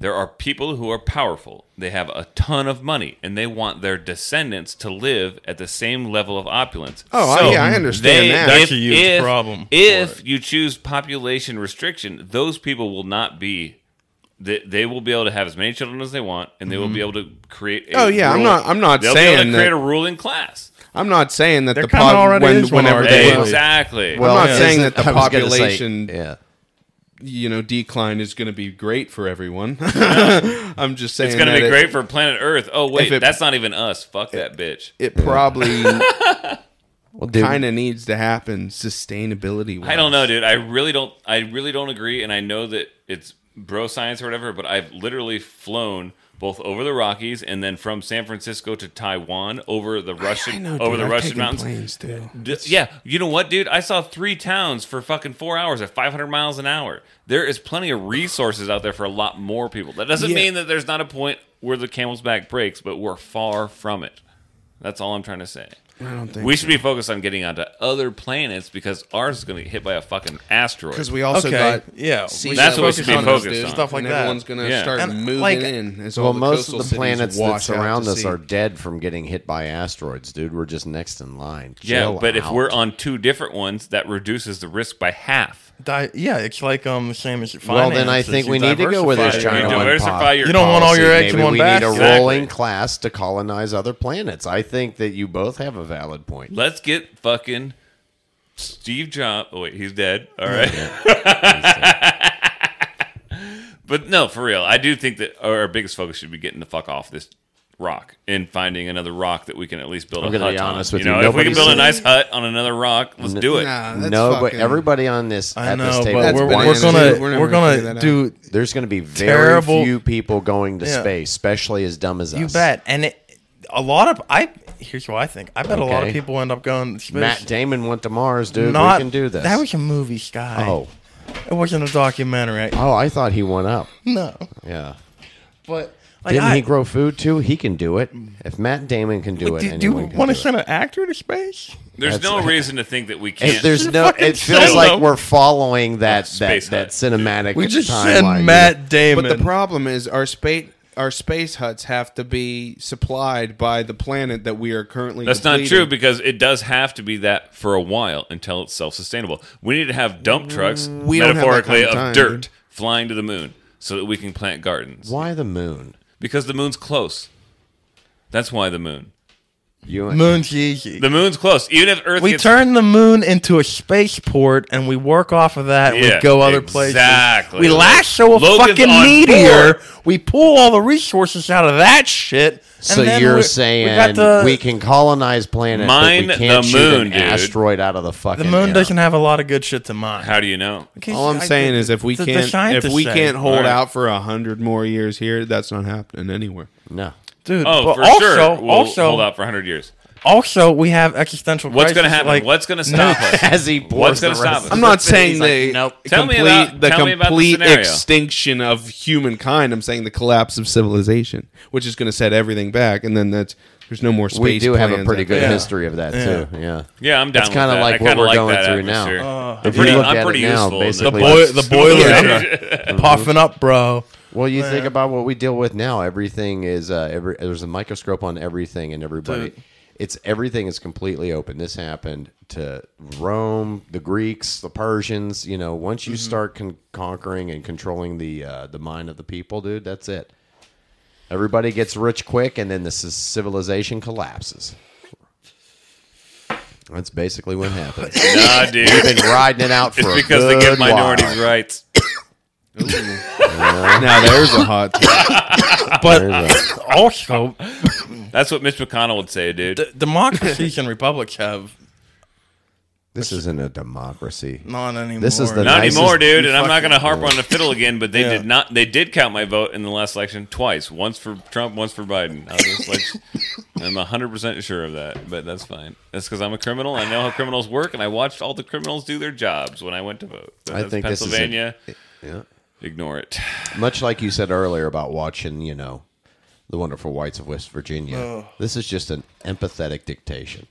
There are people who are powerful. They have a ton of money, and they want their descendants to live at the same level of opulence. Oh, So yeah, I understand that. That's If, a huge if, problem If for you choose population restriction, those people will not be. They, they will be able to have as many children as they want, and they will be able to create. A Oh, yeah, I'm rule- not- I'm not they'll be able saying to create that- a ruling class. I'm not saying that There the kinda pop already when, is one whenever already. they Exactly. I'm not yeah. saying isn't- that the I was gonna say, population yeah. you know decline is going to be great for everyone. I'm just saying It's going to that be it- great for planet Earth. Oh wait, it- that's not even us. Fuck that bitch. It probably Well, dude, kind of needs to happen sustainability. I don't know, dude. I really don't. I really don't agree, and I know that it's bro science or whatever. But I've literally flown both over the Rockies and then from San Francisco to Taiwan over the Russian I know, over dude, the I've Russian taken mountains. planes, too. D- yeah, you know what, dude? I saw three towns for fucking four hours at five hundred miles an hour. There is plenty of resources out there for a lot more people. That doesn't Yeah. mean that there's not a point where the camel's back breaks, but we're far from it. That's all I'm trying to say. I don't think We should be focused on getting onto other planets because ours is going to get hit by a fucking asteroid. because we also Okay, got yeah, sea we That's should what we focus should be on focused those, on. stuff like and that. everyone's going to Yeah. start And, moving like- in. As well, all the most coastal of the cities planets that wash out surround to us sea. are dead from getting hit by asteroids, dude. We're just next in line. yeah, Chill but if out. we're on two different ones, that reduces the risk by half. Di- yeah, it's like um the same as your well, then I finances. think You we need to go with this diversify You China your- one diversify pop- your You don't want all your policy. eggs in Maybe one we need a basket. Exactly. rolling class to colonize other planets. I think that you both have a valid point. Let's get fucking Steve Jobs. Oh wait, he's dead. All right. But no, for real, I do think that our biggest focus should be getting the fuck off this rock and finding another rock that we can at least build I'm a gonna hut be honest on. with you you, know, if we can nobody's build a seen- nice hut on another rock, let's do it. Nah, that's no, but fucking- everybody on this I at know, this table, but we're, bananas, we're dude. gonna We're never we're gonna gonna figure that out. do there's going to be very Terrible- few people going to Yeah. space, especially as dumb as you us. bet, and it, a lot of I here's what I think. I bet a lot of Okay. people end up going to space. Matt Damon went to Mars, dude. Not, we can do this. That was a movie, Sky. oh, It wasn't a documentary. oh, I thought he went up. No, Yeah. but like, Didn't I, he grow food too? He can do it. If Matt Damon can do it, do, do anyone you can want to do it. send an actor to space? There's That's- no reason to think that we If can't. there's no, fucking it feels send like him. we're following that that, Space that Hut. cinematic. We just timeline, send you know? Matt Damon. But the problem is our space our space huts have to be supplied by the planet that we are currently. That's not depleting. true because it does have to be that for a while until it's self-sustainable. We need to have dump trucks, We don't have that metaphorically, kind of of time, dirt dude. flying to the moon so that we can plant gardens. Why the moon? Because the moon's close. That's why the moon. You Moon's easy. The moon's close. Even if Earth we gets turn the moon into a spaceport, and we work off of that. Yeah, we go other places. exactly. We lasso a Logan's fucking on meteor. board. We pull all the resources out of that shit. and So then you're we- saying we, got the, we can colonize planet, Mine but we can't the shoot moon, an dude. asteroid out of the fucking the moon air. doesn't have a lot of good shit to mine. How do you know? Okay, All I'm I- saying is if we the- the can't if scientists we say. can't hold All right. out for a hundred more years here, that's not happening anywhere. No. dude. Oh, but for also, sure. We'll also, hold out for one hundred years. also, we have existential. What's going to crisis, happen? Like, What's going to stop us? As he pours What's the going to rest stop of us? I'm the not face, saying he's like, the nope. Tell me complete about- the tell me about the complete scenario. extinction of humankind. I'm saying the collapse of civilization, which is going to set everything back, and then that's there's no more space. We do have a plans pretty after good that. history of that Yeah. too. Yeah. Yeah, I'm down It's with kinda that. like I what kinda we're like going that through now. atmosphere. Uh, I'm If you pretty, look I'm at pretty it now, useful. in the basically- boy, the boilers Yeah. are puffing up, bro. Well, you think about what we deal with now. Everything is uh, every, there's a microscope on everything and everybody. Dude. It's everything is completely open. This happened to Rome, the Greeks, the Persians. You know, once you start con- conquering and controlling the uh, the mind of the people, dude, that's it. Everybody gets rich quick, and then the c- civilization collapses. That's basically what happens. Nah, dude. We've been riding it out for It's a because they good give minorities while. rights. Now there's a hot take. But There's a- also, That's what Mitch McConnell would say, dude. d- democracies and republics have This isn't a democracy. not anymore. This is the Not nicest- anymore, dude. you And I'm not fucking- going to harp on the fiddle again, but they Yeah. did not. They did count my vote in the last election twice. Once for Trump, once for Biden. I was just like, I'm one hundred percent sure of that, but that's fine. That's because I'm a criminal. I know how criminals work, and I watched all the criminals do their jobs when I went to vote. So I that's think this is a- Pennsylvania. Yeah. Ignore it. Much like you said earlier about watching, you know, The Wonderful Whites of West Virginia. This is just an empathetic dictation.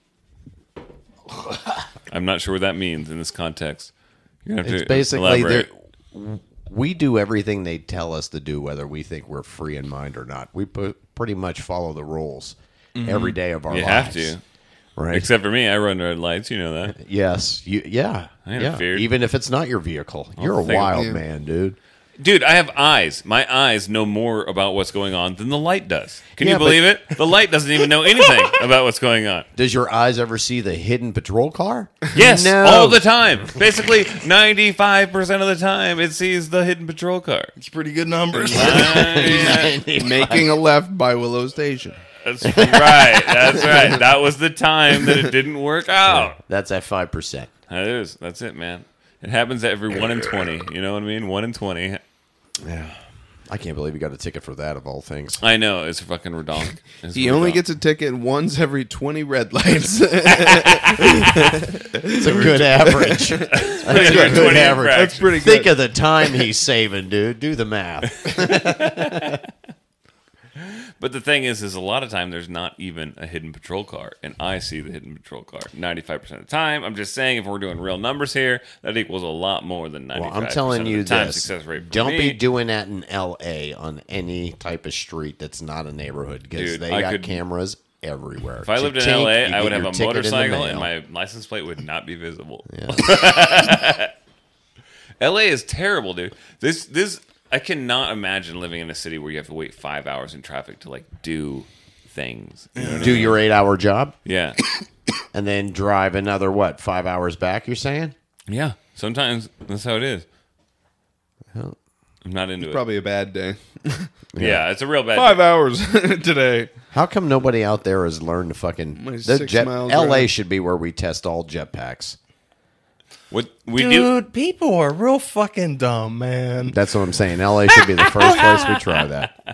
I'm not sure what that means in this context. You're gonna have It's to basically elaborate. there- we do everything they tell us to do, whether we think we're free in mind or not. We put, pretty much follow the rules every day of our You lives. have to. Right? Except for me, I run red lights. You know that. yes. You, yeah. I ain't yeah. feared. Even if it's not your vehicle. You're a think- wild yeah. man, dude. Dude, I have eyes. My eyes know more about what's going on than the light does. Can Yeah, you believe it? The light doesn't even know anything about what's going on. Does your eyes ever see the hidden patrol car? Yes, No. all the time. Basically, ninety-five percent of the time, it sees the hidden patrol car. It's pretty good numbers. Making a left by Willow Station. That's right. That's right. That was the time that it didn't work out. That's at five percent. That is. That's it, man. It happens every one in twenty. You know what I mean? One in twenty. Yeah. I can't believe you got a ticket for that, of all things. I know. It's fucking redonk. It's He only redonk. gets a ticket once every twenty red lights. It's a good average. That's a good, twenty average. infractions. That's pretty Think good. of the time he's saving, dude. Do the math. But the thing is, is a lot of time there's not even a hidden patrol car, and I see the hidden patrol car ninety-five percent of the time. I'm just saying, if we're doing real numbers here, that equals a lot more than ninety-five Well, percent I'm telling of you the time this. success rate. For Don't me. be doing that in L A on any type of street that's not a neighborhood, because Dude, they I got could- cameras everywhere. If I lived in Cha-chink, L A, you I get would have your a ticket in the motorcycle, and mail. my license plate would not be visible. Yeah. L A is terrible, dude. This this I cannot imagine living in a city where you have to wait five hours in traffic to like do things. You know what I Do mean? your eight-hour job Yeah, and then drive another what five hours back? You're saying? yeah. Sometimes that's how it is. I'm not into it. Probably a bad day. Yeah, it's a real bad. Five hours today. How come nobody out there has learned to fucking? My the six jet, miles L A drive. should be where we test all jetpacks. What we Dude, do? people are real fucking dumb, man. That's what I'm saying. L A should be the first place we try that.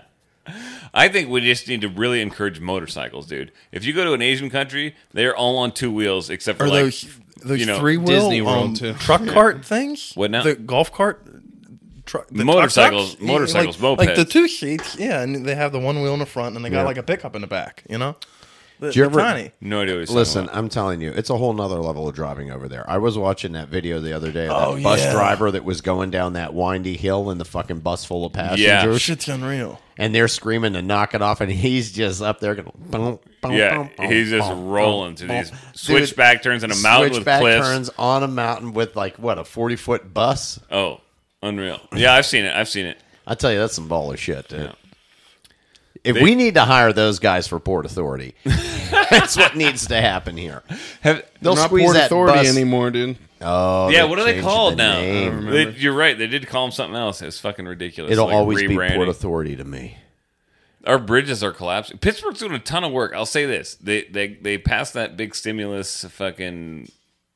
I think we just need to really encourage motorcycles, dude. If you go to an Asian country, they're all on two wheels, except for Or like those those you know, three wheel Disney World, um, too. truck cart things? What now? The golf cart. Truck, the Motorcycles- tuk-tuks? motorcycles, like, like the mopeds. two seats, yeah, and they have the one wheel in the front, and they got Yeah. like a pickup in the back. You know, the, you the ever- tiny. no idea what he's Listen, talking about. I'm telling you, it's a whole nother level of driving over there. I was watching that video the other day of Oh, that bus yeah. driver that was going down that windy hill in the fucking bus full of passengers. Yeah. Shit's unreal. And they're screaming to knock it off, and he's just up there going, boom, boom, Yeah, boom, boom, he's just boom, rolling boom, through boom. these Dude, switchback turns in a mountain with switchback cliffs. turns on a mountain with like what a forty foot bus. Oh, unreal. Yeah, I've seen it. I've seen it. I tell you, that's some baller shit, dude. Yeah. If They- we need to hire those guys for Port Authority, that's what needs to happen here. Have, They'll Not squeeze Port that Authority bus. anymore, dude. Oh, yeah, they what are they changed called the now? name. They, you're right. They did call them something else. It's fucking ridiculous. It'll Like always be rebranding. Port Authority to me. Our bridges are collapsing. Pittsburgh's doing a ton of work. I'll say this: they they they passed that big stimulus fucking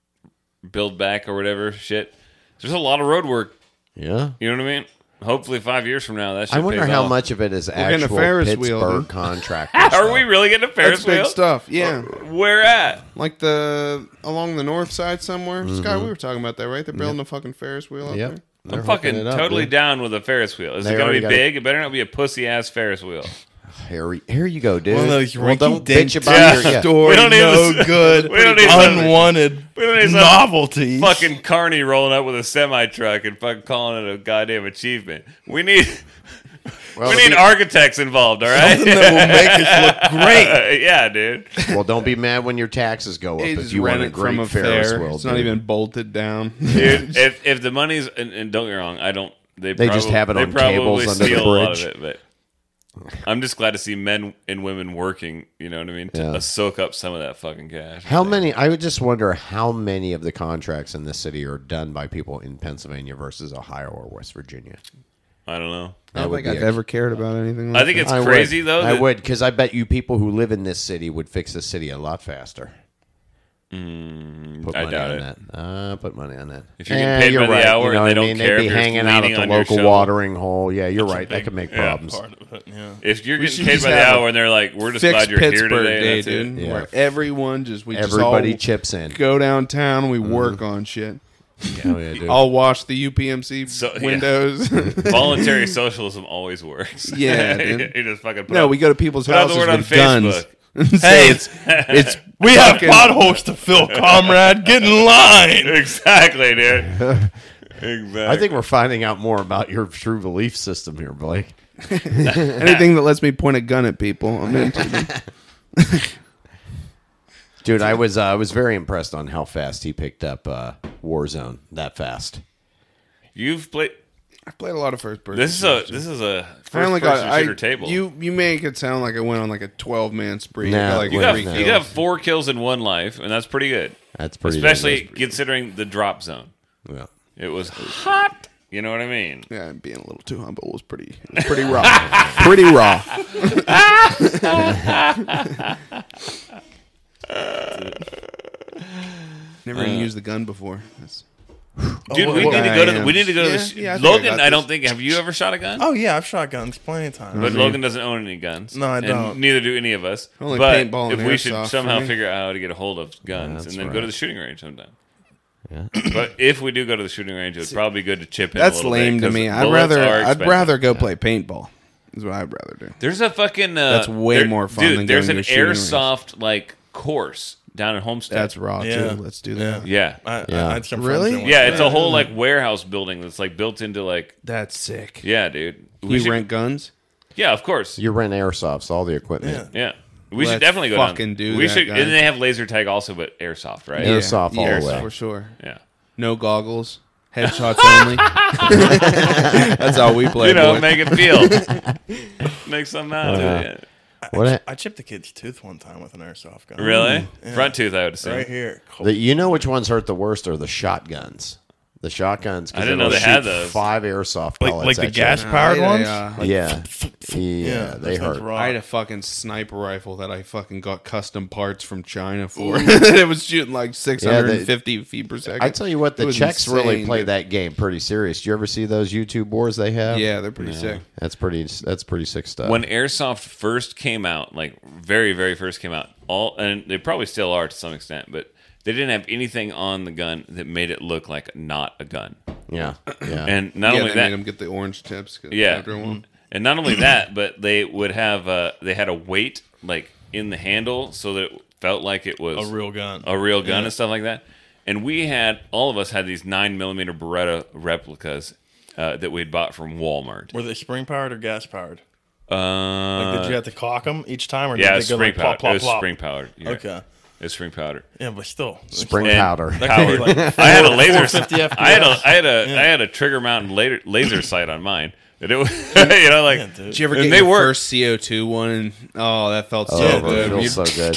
build back or whatever shit. There's a lot of road work. Yeah. You know what I mean? Hopefully, five years from now, that shit I wonder pays how off. much of it is getting a actual Ferris Pittsburgh wheel, dude. contractors. Are though. we really getting a Ferris That's big wheel? stuff. Yeah. Where at? Like the along the north side somewhere. Scott, we were talking about that, right? They're building a fucking Ferris wheel up Yep. there. They're I'm hooking fucking it up, totally dude. down with a Ferris wheel. Is They it going to already be got it. big? It better not be a pussy ass Ferris wheel. Here, here you go, dude. One of those well, don't rinky-dink bitch about your yeah. story, We don't need no this- good, we don't need some- unwanted we don't need some novelties. Fucking carny rolling up with a semi truck and fucking calling it a goddamn achievement. We need Well, we to need be- architects involved. All right. Something that will make us look great. yeah, dude. Well, don't be mad when your taxes go up They if just you want rent a it great from a Ferris fair. wheel. It's not dude. even bolted down. Dude, if if the money's and, and don't get me wrong, I don't. They They just probably- have it they on probably cables under the steal a lot bridge. of it, but I'm just glad to see men and women working. You know what I mean? To Yeah. uh, soak up some of that fucking cash. How many? I would just wonder how many of the contracts in this city are done by people in Pennsylvania versus Ohio or West Virginia. I don't know. I don't would think be I've a- ever cared about anything like I think it's I crazy would. though. I that- would, because I bet you people who live in this city would fix the city a lot faster. Put Mm, I money doubt on it. that. Uh, put money on that. If you're getting Eh, paid you're by the right. hour you and know they what don't I mean? care They'd be if you're hanging out at leaning the on your local shovel. watering hole. Yeah, you're right. That could make yeah, problems. Part of it, yeah. If you're We getting should paid just by the have a hour and they're like, "We're just Fix glad you're Pittsburgh here today," Day, that's dude. it. Yeah. Where everyone just we Everybody just all chips in. go downtown. We work on shit. Oh, yeah, dude. I'll wash the U P M C So- yeah. windows. Voluntary socialism always works. Yeah, dude. you just fucking put no, up- we go to people's put out the houses word on with guns. Facebook. Hey, it's it's We have fucking- potholes to fill, comrade. Get in line. Exactly, dude. Exactly. I think we're finding out more about your true belief system here, Blake. Anything that lets me point a gun at people, I'm into them. Dude, I was uh, I was very impressed on how fast he picked up uh, Warzone that fast. You've played. I've played a lot of first person. This is a this is a first I only person got shooter I, table. You you make it sound like I went on like a twelve man spree. No, I got like you wait, got three no. you kills. got four kills in one life, and that's pretty good. That's pretty. Especially that's pretty considering the drop zone. good. Yeah. It was hot. You know what I mean? Yeah, I'm being a little too humble. It was pretty it was pretty raw. Pretty raw. Never even used the gun before. That's, Dude, Oh, we well, need to I go to am. the, we need to go to Yeah, the sh- yeah, I think I Logan. got I, don't this. think. Have you ever shot a gun? Oh yeah, I've shot guns plenty of times. But Logan doesn't own any guns. No, I and don't. neither do any of us. Only but paintball if and we should airsoft somehow for me. figure out how to get a hold of guns That's and then go right. to the shooting range sometime. Yeah. But if we do go to the shooting range, it would probably be good to chip in. a that's little lame bit, to 'cause me. I'd bullets rather are I'd expensive. rather go play paintball. Is what I'd rather do. There's a fucking. Uh, That's way there- more fun Dude, than there's going an to a shooting range. airsoft like course down in Homestead. That's raw Yeah. too. Let's do that. yeah. I, Yeah. I, I had some Really? friends that went Yeah, to it's that. a whole like warehouse building that's like built into like That's sick. yeah, dude. We We should, rent guns. yeah, of course. You rent airsoft's, all the equipment. Yeah. Yeah, we should Let's definitely go fucking down. do We that, should, guys. and they have laser tag also, but airsoft, right? Yeah. Airsoft all the way. for sure. Yeah. No goggles. Headshots only. That's how we play. You know, boy. make it feel. Make something out of Uh, it. What a- I chipped a kid's tooth one time with an airsoft gun. Really? Yeah. Front tooth, I would assume. Right here. The, you know which ones hurt the worst are the shotguns. The shotguns. 'cause I didn't it'll know they shoot had those. Five airsoft Like pellets like the at you. gas powered Yeah, ones. yeah. Yeah, yeah, Yeah, they those things hurt. rock. I had a fucking sniper rifle that I fucking got custom parts from China for. It was shooting like six hundred fifty feet per second. I tell you what, It the was Czechs really insane, play dude. that game pretty serious. Do you ever see those YouTube wars they have? Yeah, they're pretty sick. that's pretty. That's pretty sick stuff. When airsoft first came out, like very, very first came out, all and they probably still are to some extent, but they didn't have anything on the gun that made it look like not a gun. yeah, yeah, And not yeah, only they that, made them get the orange tips. 'cause yeah, after one. and not only that, but they would have uh, they had a weight like in the handle so that it felt like it was A real gun. a real gun Yeah. and stuff like that. And we had all of us had these nine millimeter Beretta replicas uh, that we'd bought from Walmart. Were they spring powered or gas powered? Uh, Like, did you have to cock them each time, or yeah, did it's they go spring like plop, powder. plop, It was plop? spring powdered. You're right. Okay. It's spring powder. Yeah, but still, spring And powder. That could be Powered. like I had a laser. four fifty F P S. I had a I had a Yeah. I had a trigger mounted laser, laser sight on mine. And it was you know like Yeah, dude. Did you ever And get they your work. first C O two one? And, oh, that felt so Oh, it good. feels You- so good.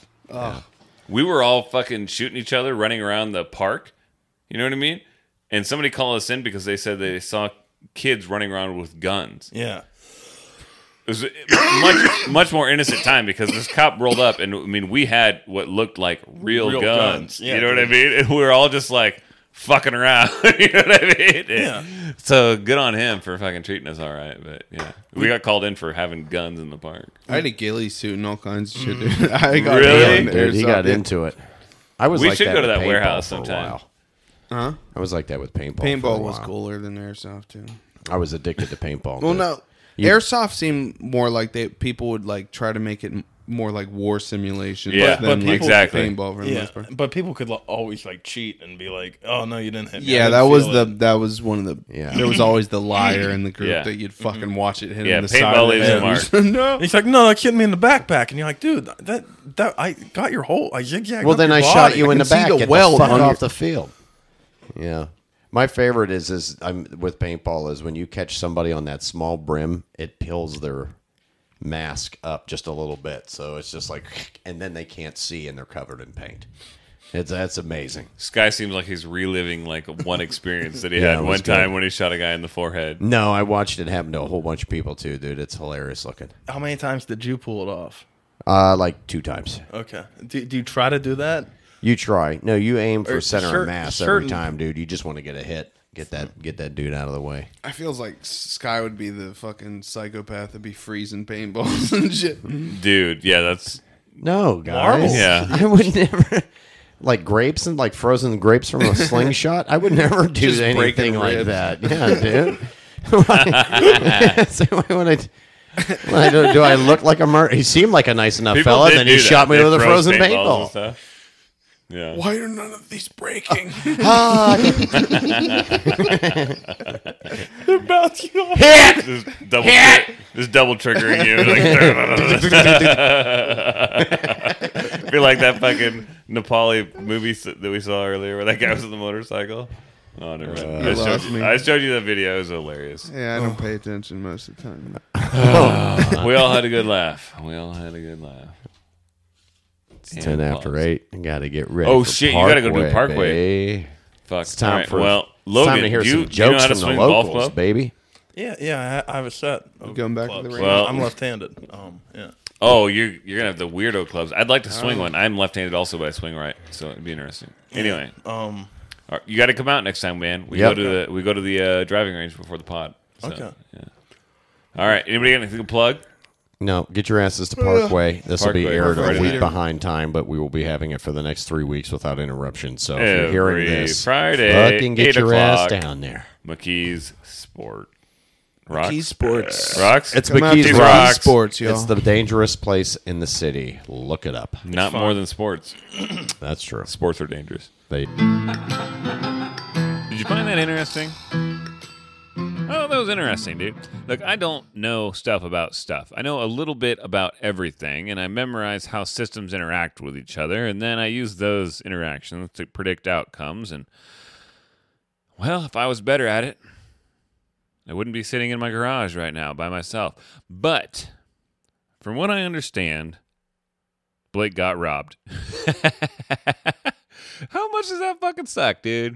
we were all fucking shooting each other, running around the park. You know what I mean? And somebody called us in because they said they saw kids running around with guns. Yeah. It was a much much more innocent time because this cop rolled up and I mean we had what looked like real, Real guns. guns. Yeah, you know what I dude. mean? And we were all just like fucking around. You know what I mean? Yeah. So good on him for fucking treating us all right. But yeah, we got called in for having guns in the park. I had a ghillie suit and all kinds of shit, dude. I got Really? into Dude, he airsoft, got yeah. into it. I was We like should that go to with that paintball warehouse for a sometime. while. Huh? I was like that with paintball. for a Paintball was while. cooler than airsoft too. I was addicted to paintball. Well, dude. no, You- airsoft seemed more like they people would like try to make it m- more like war simulations. Yeah, than but like exactly. paintball for the Yeah, most part. but people could lo- always like cheat and be like, "Oh no, you didn't hit me." I Yeah, didn't that was feel the it." that was one of the. Yeah. There was always the liar in the group Yeah. that you'd fucking watch it hit Yeah, in the paintball side of the leaves a head. mark. No, He's like, "No, that hit me in the backpack," and you're like, "Dude, that that I got your whole I zigzag." Well, then I shot you in can the see back. the Get weld the fuck on off your- the field. Yeah. My favorite is is I'm with paintball is when you catch somebody on that small brim, it peels their mask up just a little bit, so it's just like, and then they can't see and they're covered in paint. It's that's amazing. This guy seems like he's reliving like one experience that he Yeah, had it one was time good. when he shot a guy in the forehead. No, I watched it happen to a whole bunch of people too, dude. It's hilarious looking. How many times did you pull it off? Uh, like two times. Okay. Do, do you try to do that? You try. No, you aim for Or center cer- of mass certain- every time, dude. You just want to get a hit. Get that get that dude out of the way. I feels like Sky would be the fucking psychopath that'd be freezing paintballs and shit. Dude, yeah, that's No, guys. Marbles. Yeah. I would never like grapes and like frozen grapes from a slingshot. I would never do Just breaking anything like ribs. that. Yeah, dude. So when I, when I do, do I look like a murder? He seemed like a nice enough people fella. did Then do he that. shot me They with a froze frozen paintballs and paintball. stuff. Yeah. Why are none of these breaking? They're bouncing off. Just double, tri- just double triggering you. Like, I feel like that fucking Nepali movie s- that we saw earlier where that guy was on the motorcycle. Oh, never mind. I, You showed lost you, me. I showed you that video. It was hilarious. Yeah, I don't pay attention most of the time. We all had a good laugh. We all had a good laugh. It's ten after eight. I got to get ready. Oh, for shit, you gotta go do Parkway. baby. Fuck. It's time All right, for well, it's Logan, time to hear do you, some do you know jokes how to from the swing golf locals, club? baby. Yeah, yeah, I, I have a set. Of Going back to clubs. the range? Well- I'm left-handed. Um, yeah. Oh, you're you're gonna have the weirdo clubs. I'd like to swing one. I'm left-handed also, but I swing right, so it'd be interesting. Anyway, Um, all right, you got to come out next time, man. We Yep. go to the we go to the uh, driving range before the pod. So, Okay. Yeah. All right. Anybody got anything to plug? No, get your asses to Parkway. This will be Parkway, aired a Friday week night. behind time, but we will be having it for the next three weeks without interruption. So if you're hearing Every this, Friday, fucking get eight your ass o'clock. down there. McKee's Sport. Rocks? Key Sports. Rocks? It's Come out McKee's to Rocks. Rock Sports, y'all. It's the dangerous place in the city. Look it up. Not more than sports. That's true. Sports are dangerous. They, Did you find that interesting? Oh, that was interesting, dude. Look, I don't know stuff about stuff. I know a little bit about everything, and I memorize how systems interact with each other, and then I use those interactions to predict outcomes. And, well, if I was better at it, I wouldn't be sitting in my garage right now by myself. But, from what I understand, Blake got robbed. How much does that fucking suck, dude?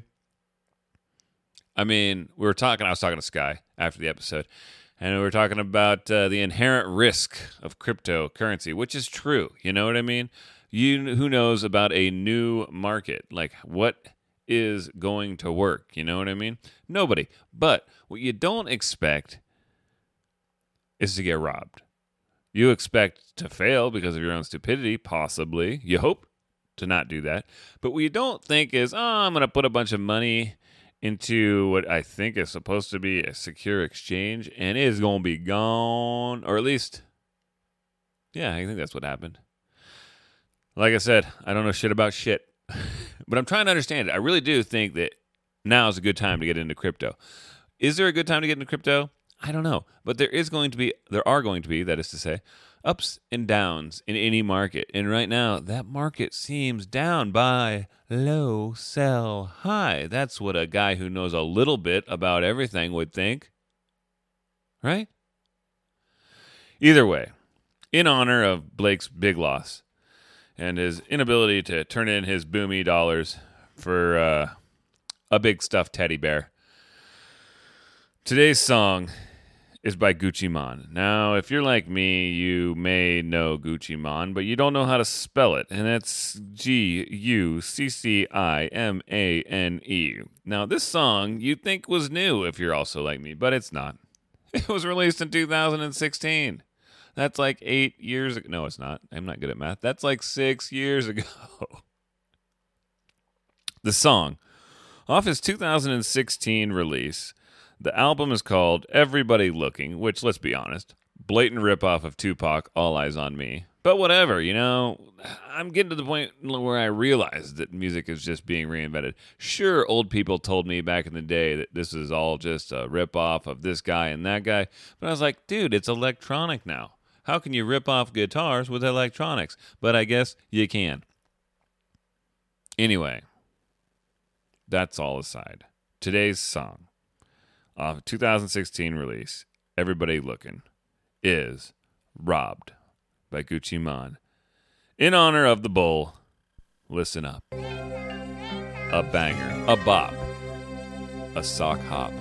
I mean, we were talking, I was talking to Sky after the episode, and we were talking about uh, the inherent risk of cryptocurrency, which is true. You know what I mean? You, who knows about a new market? Like, what is going to work? You know what I mean? Nobody. But what you don't expect is to get robbed. You expect to fail because of your own stupidity, possibly. You hope to not do that. But what you don't think is, oh, I'm going to put a bunch of money into what I think is supposed to be a secure exchange, and it is going to be gone. Or at least, yeah, I think that's what happened. Like I said, I don't know shit about shit. But I'm trying to understand it. I really do think that now is a good time to get into crypto. Is there a good time to get into crypto? I don't know. But there is going to be, there are going to be, that is to say, ups and downs in any market. And right now, that market seems down by low, sell high. That's what a guy who knows a little bit about everything would think. Right? Either way, in honor of Blake's big loss and his inability to turn in his boomy dollars for uh, a big stuffed teddy bear, today's song is by Gucci Mane. Now, if you're like me, you may know Gucci Mane, but you don't know how to spell it, and it's G U C C I M A N E. Now, this song you'd think was new if you're also like me, but it's not. It was released in two thousand sixteen. That's like eight years ago. No, it's not. I'm not good at math. That's like six years ago. The song, off his two thousand sixteen release, the album is called Everybody Looking, which, let's be honest, blatant ripoff of Tupac, All Eyes on Me. But whatever, you know, I'm getting to the point where I realize that music is just being reinvented. Sure, old people told me back in the day that this is all just a ripoff of this guy and that guy, but I was like, dude, it's electronic now. How can you rip off guitars with electronics? But I guess you can. Anyway, that's all aside. Today's song, off two thousand sixteen release, Everybody Looking, is Robbed by Gucci Mane. In honor of the bull, listen up. A banger, a bop, a sock hop.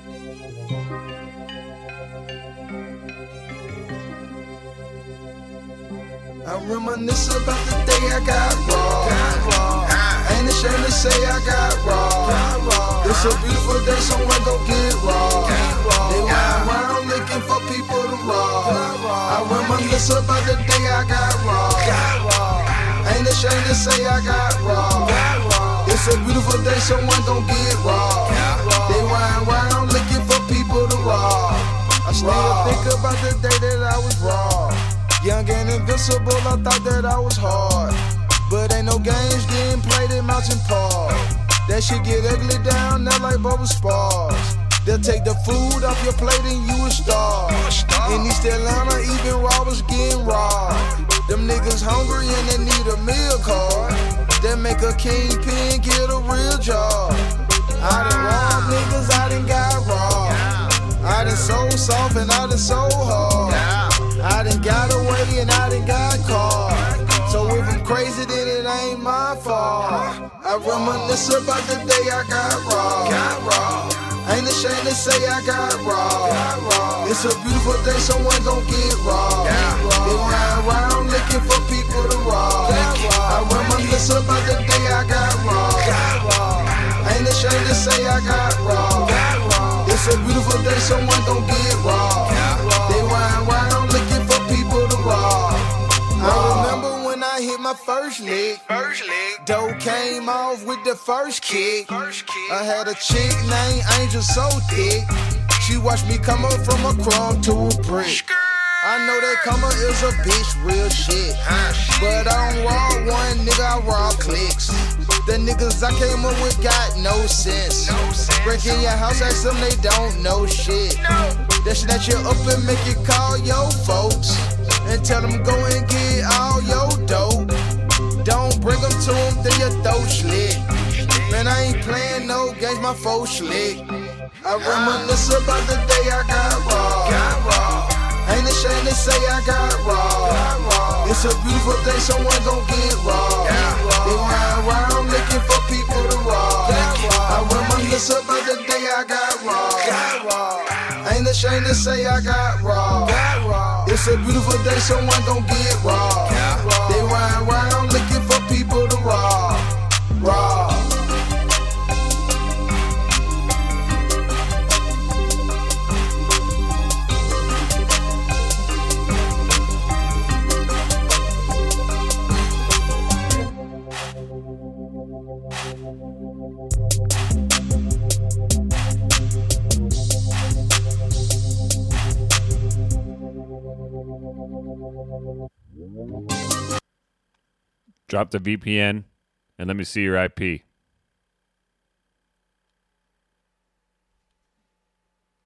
I reminisce about the day I got robbed. Ain't ashamed to say I got robbed. It's a beautiful day, someone gon' get robbed. They ride around looking for people to rob. I reminisce about the day I got robbed. Ain't ashamed to say I got robbed. It's a beautiful day, someone gon' get robbed. They ride around looking for people to rob. I still think about the day that I was robbed. Young and invincible, I thought that I was hard. But ain't no games getting played at Mountain Park. That shit get ugly down there like bubble spars. They'll take the food off your plate and you a star. In East Atlanta, even robbers getting robbed. Them niggas hungry and they need a meal card. That make a kingpin get a real job. I done robbed niggas, I done got robbed. I done so soft and I done so hard. I done got away and I done got caught. So if I'm crazy, then it ain't my fault. I reminisce about the day I got robbed. Got robbed. Ain't ashamed to say I got robbed. It's a beautiful day, someone gon' get robbed. They ride around looking for people to rob. I reminisce about the day I got robbed. Ain't ashamed to say I got robbed. It's a beautiful day, someone gon' get robbed. They ride around looking for people to rob. I remember when I hit my first lick. First lick. Dough came off with the first kick. First kick. I had a chick named Angel so thick. She watched me come up from a crumb to a brick. I know that come up is a bitch, real shit. But I don't rob one nigga, I rob clicks. The niggas I came up with got no sense. Break in your house, ask them they don't know shit. They snatch you up and make you call your folks. And tell them go and get all your dope. Don't bring them to them, then your throat slit. Man, I ain't playing no games, my foe slick. I reminisce about the day I got robbed. Ain't ashamed to say I got robbed. It's a beautiful day, someone gon' get robbed. They ride around looking for people to rob. I reminisce about the day I got robbed. Ain't ashamed to say I got robbed. It's a beautiful day, someone gon' get robbed. They ride around looking for people to rob. Rob. Drop the V P N and let me see your I P.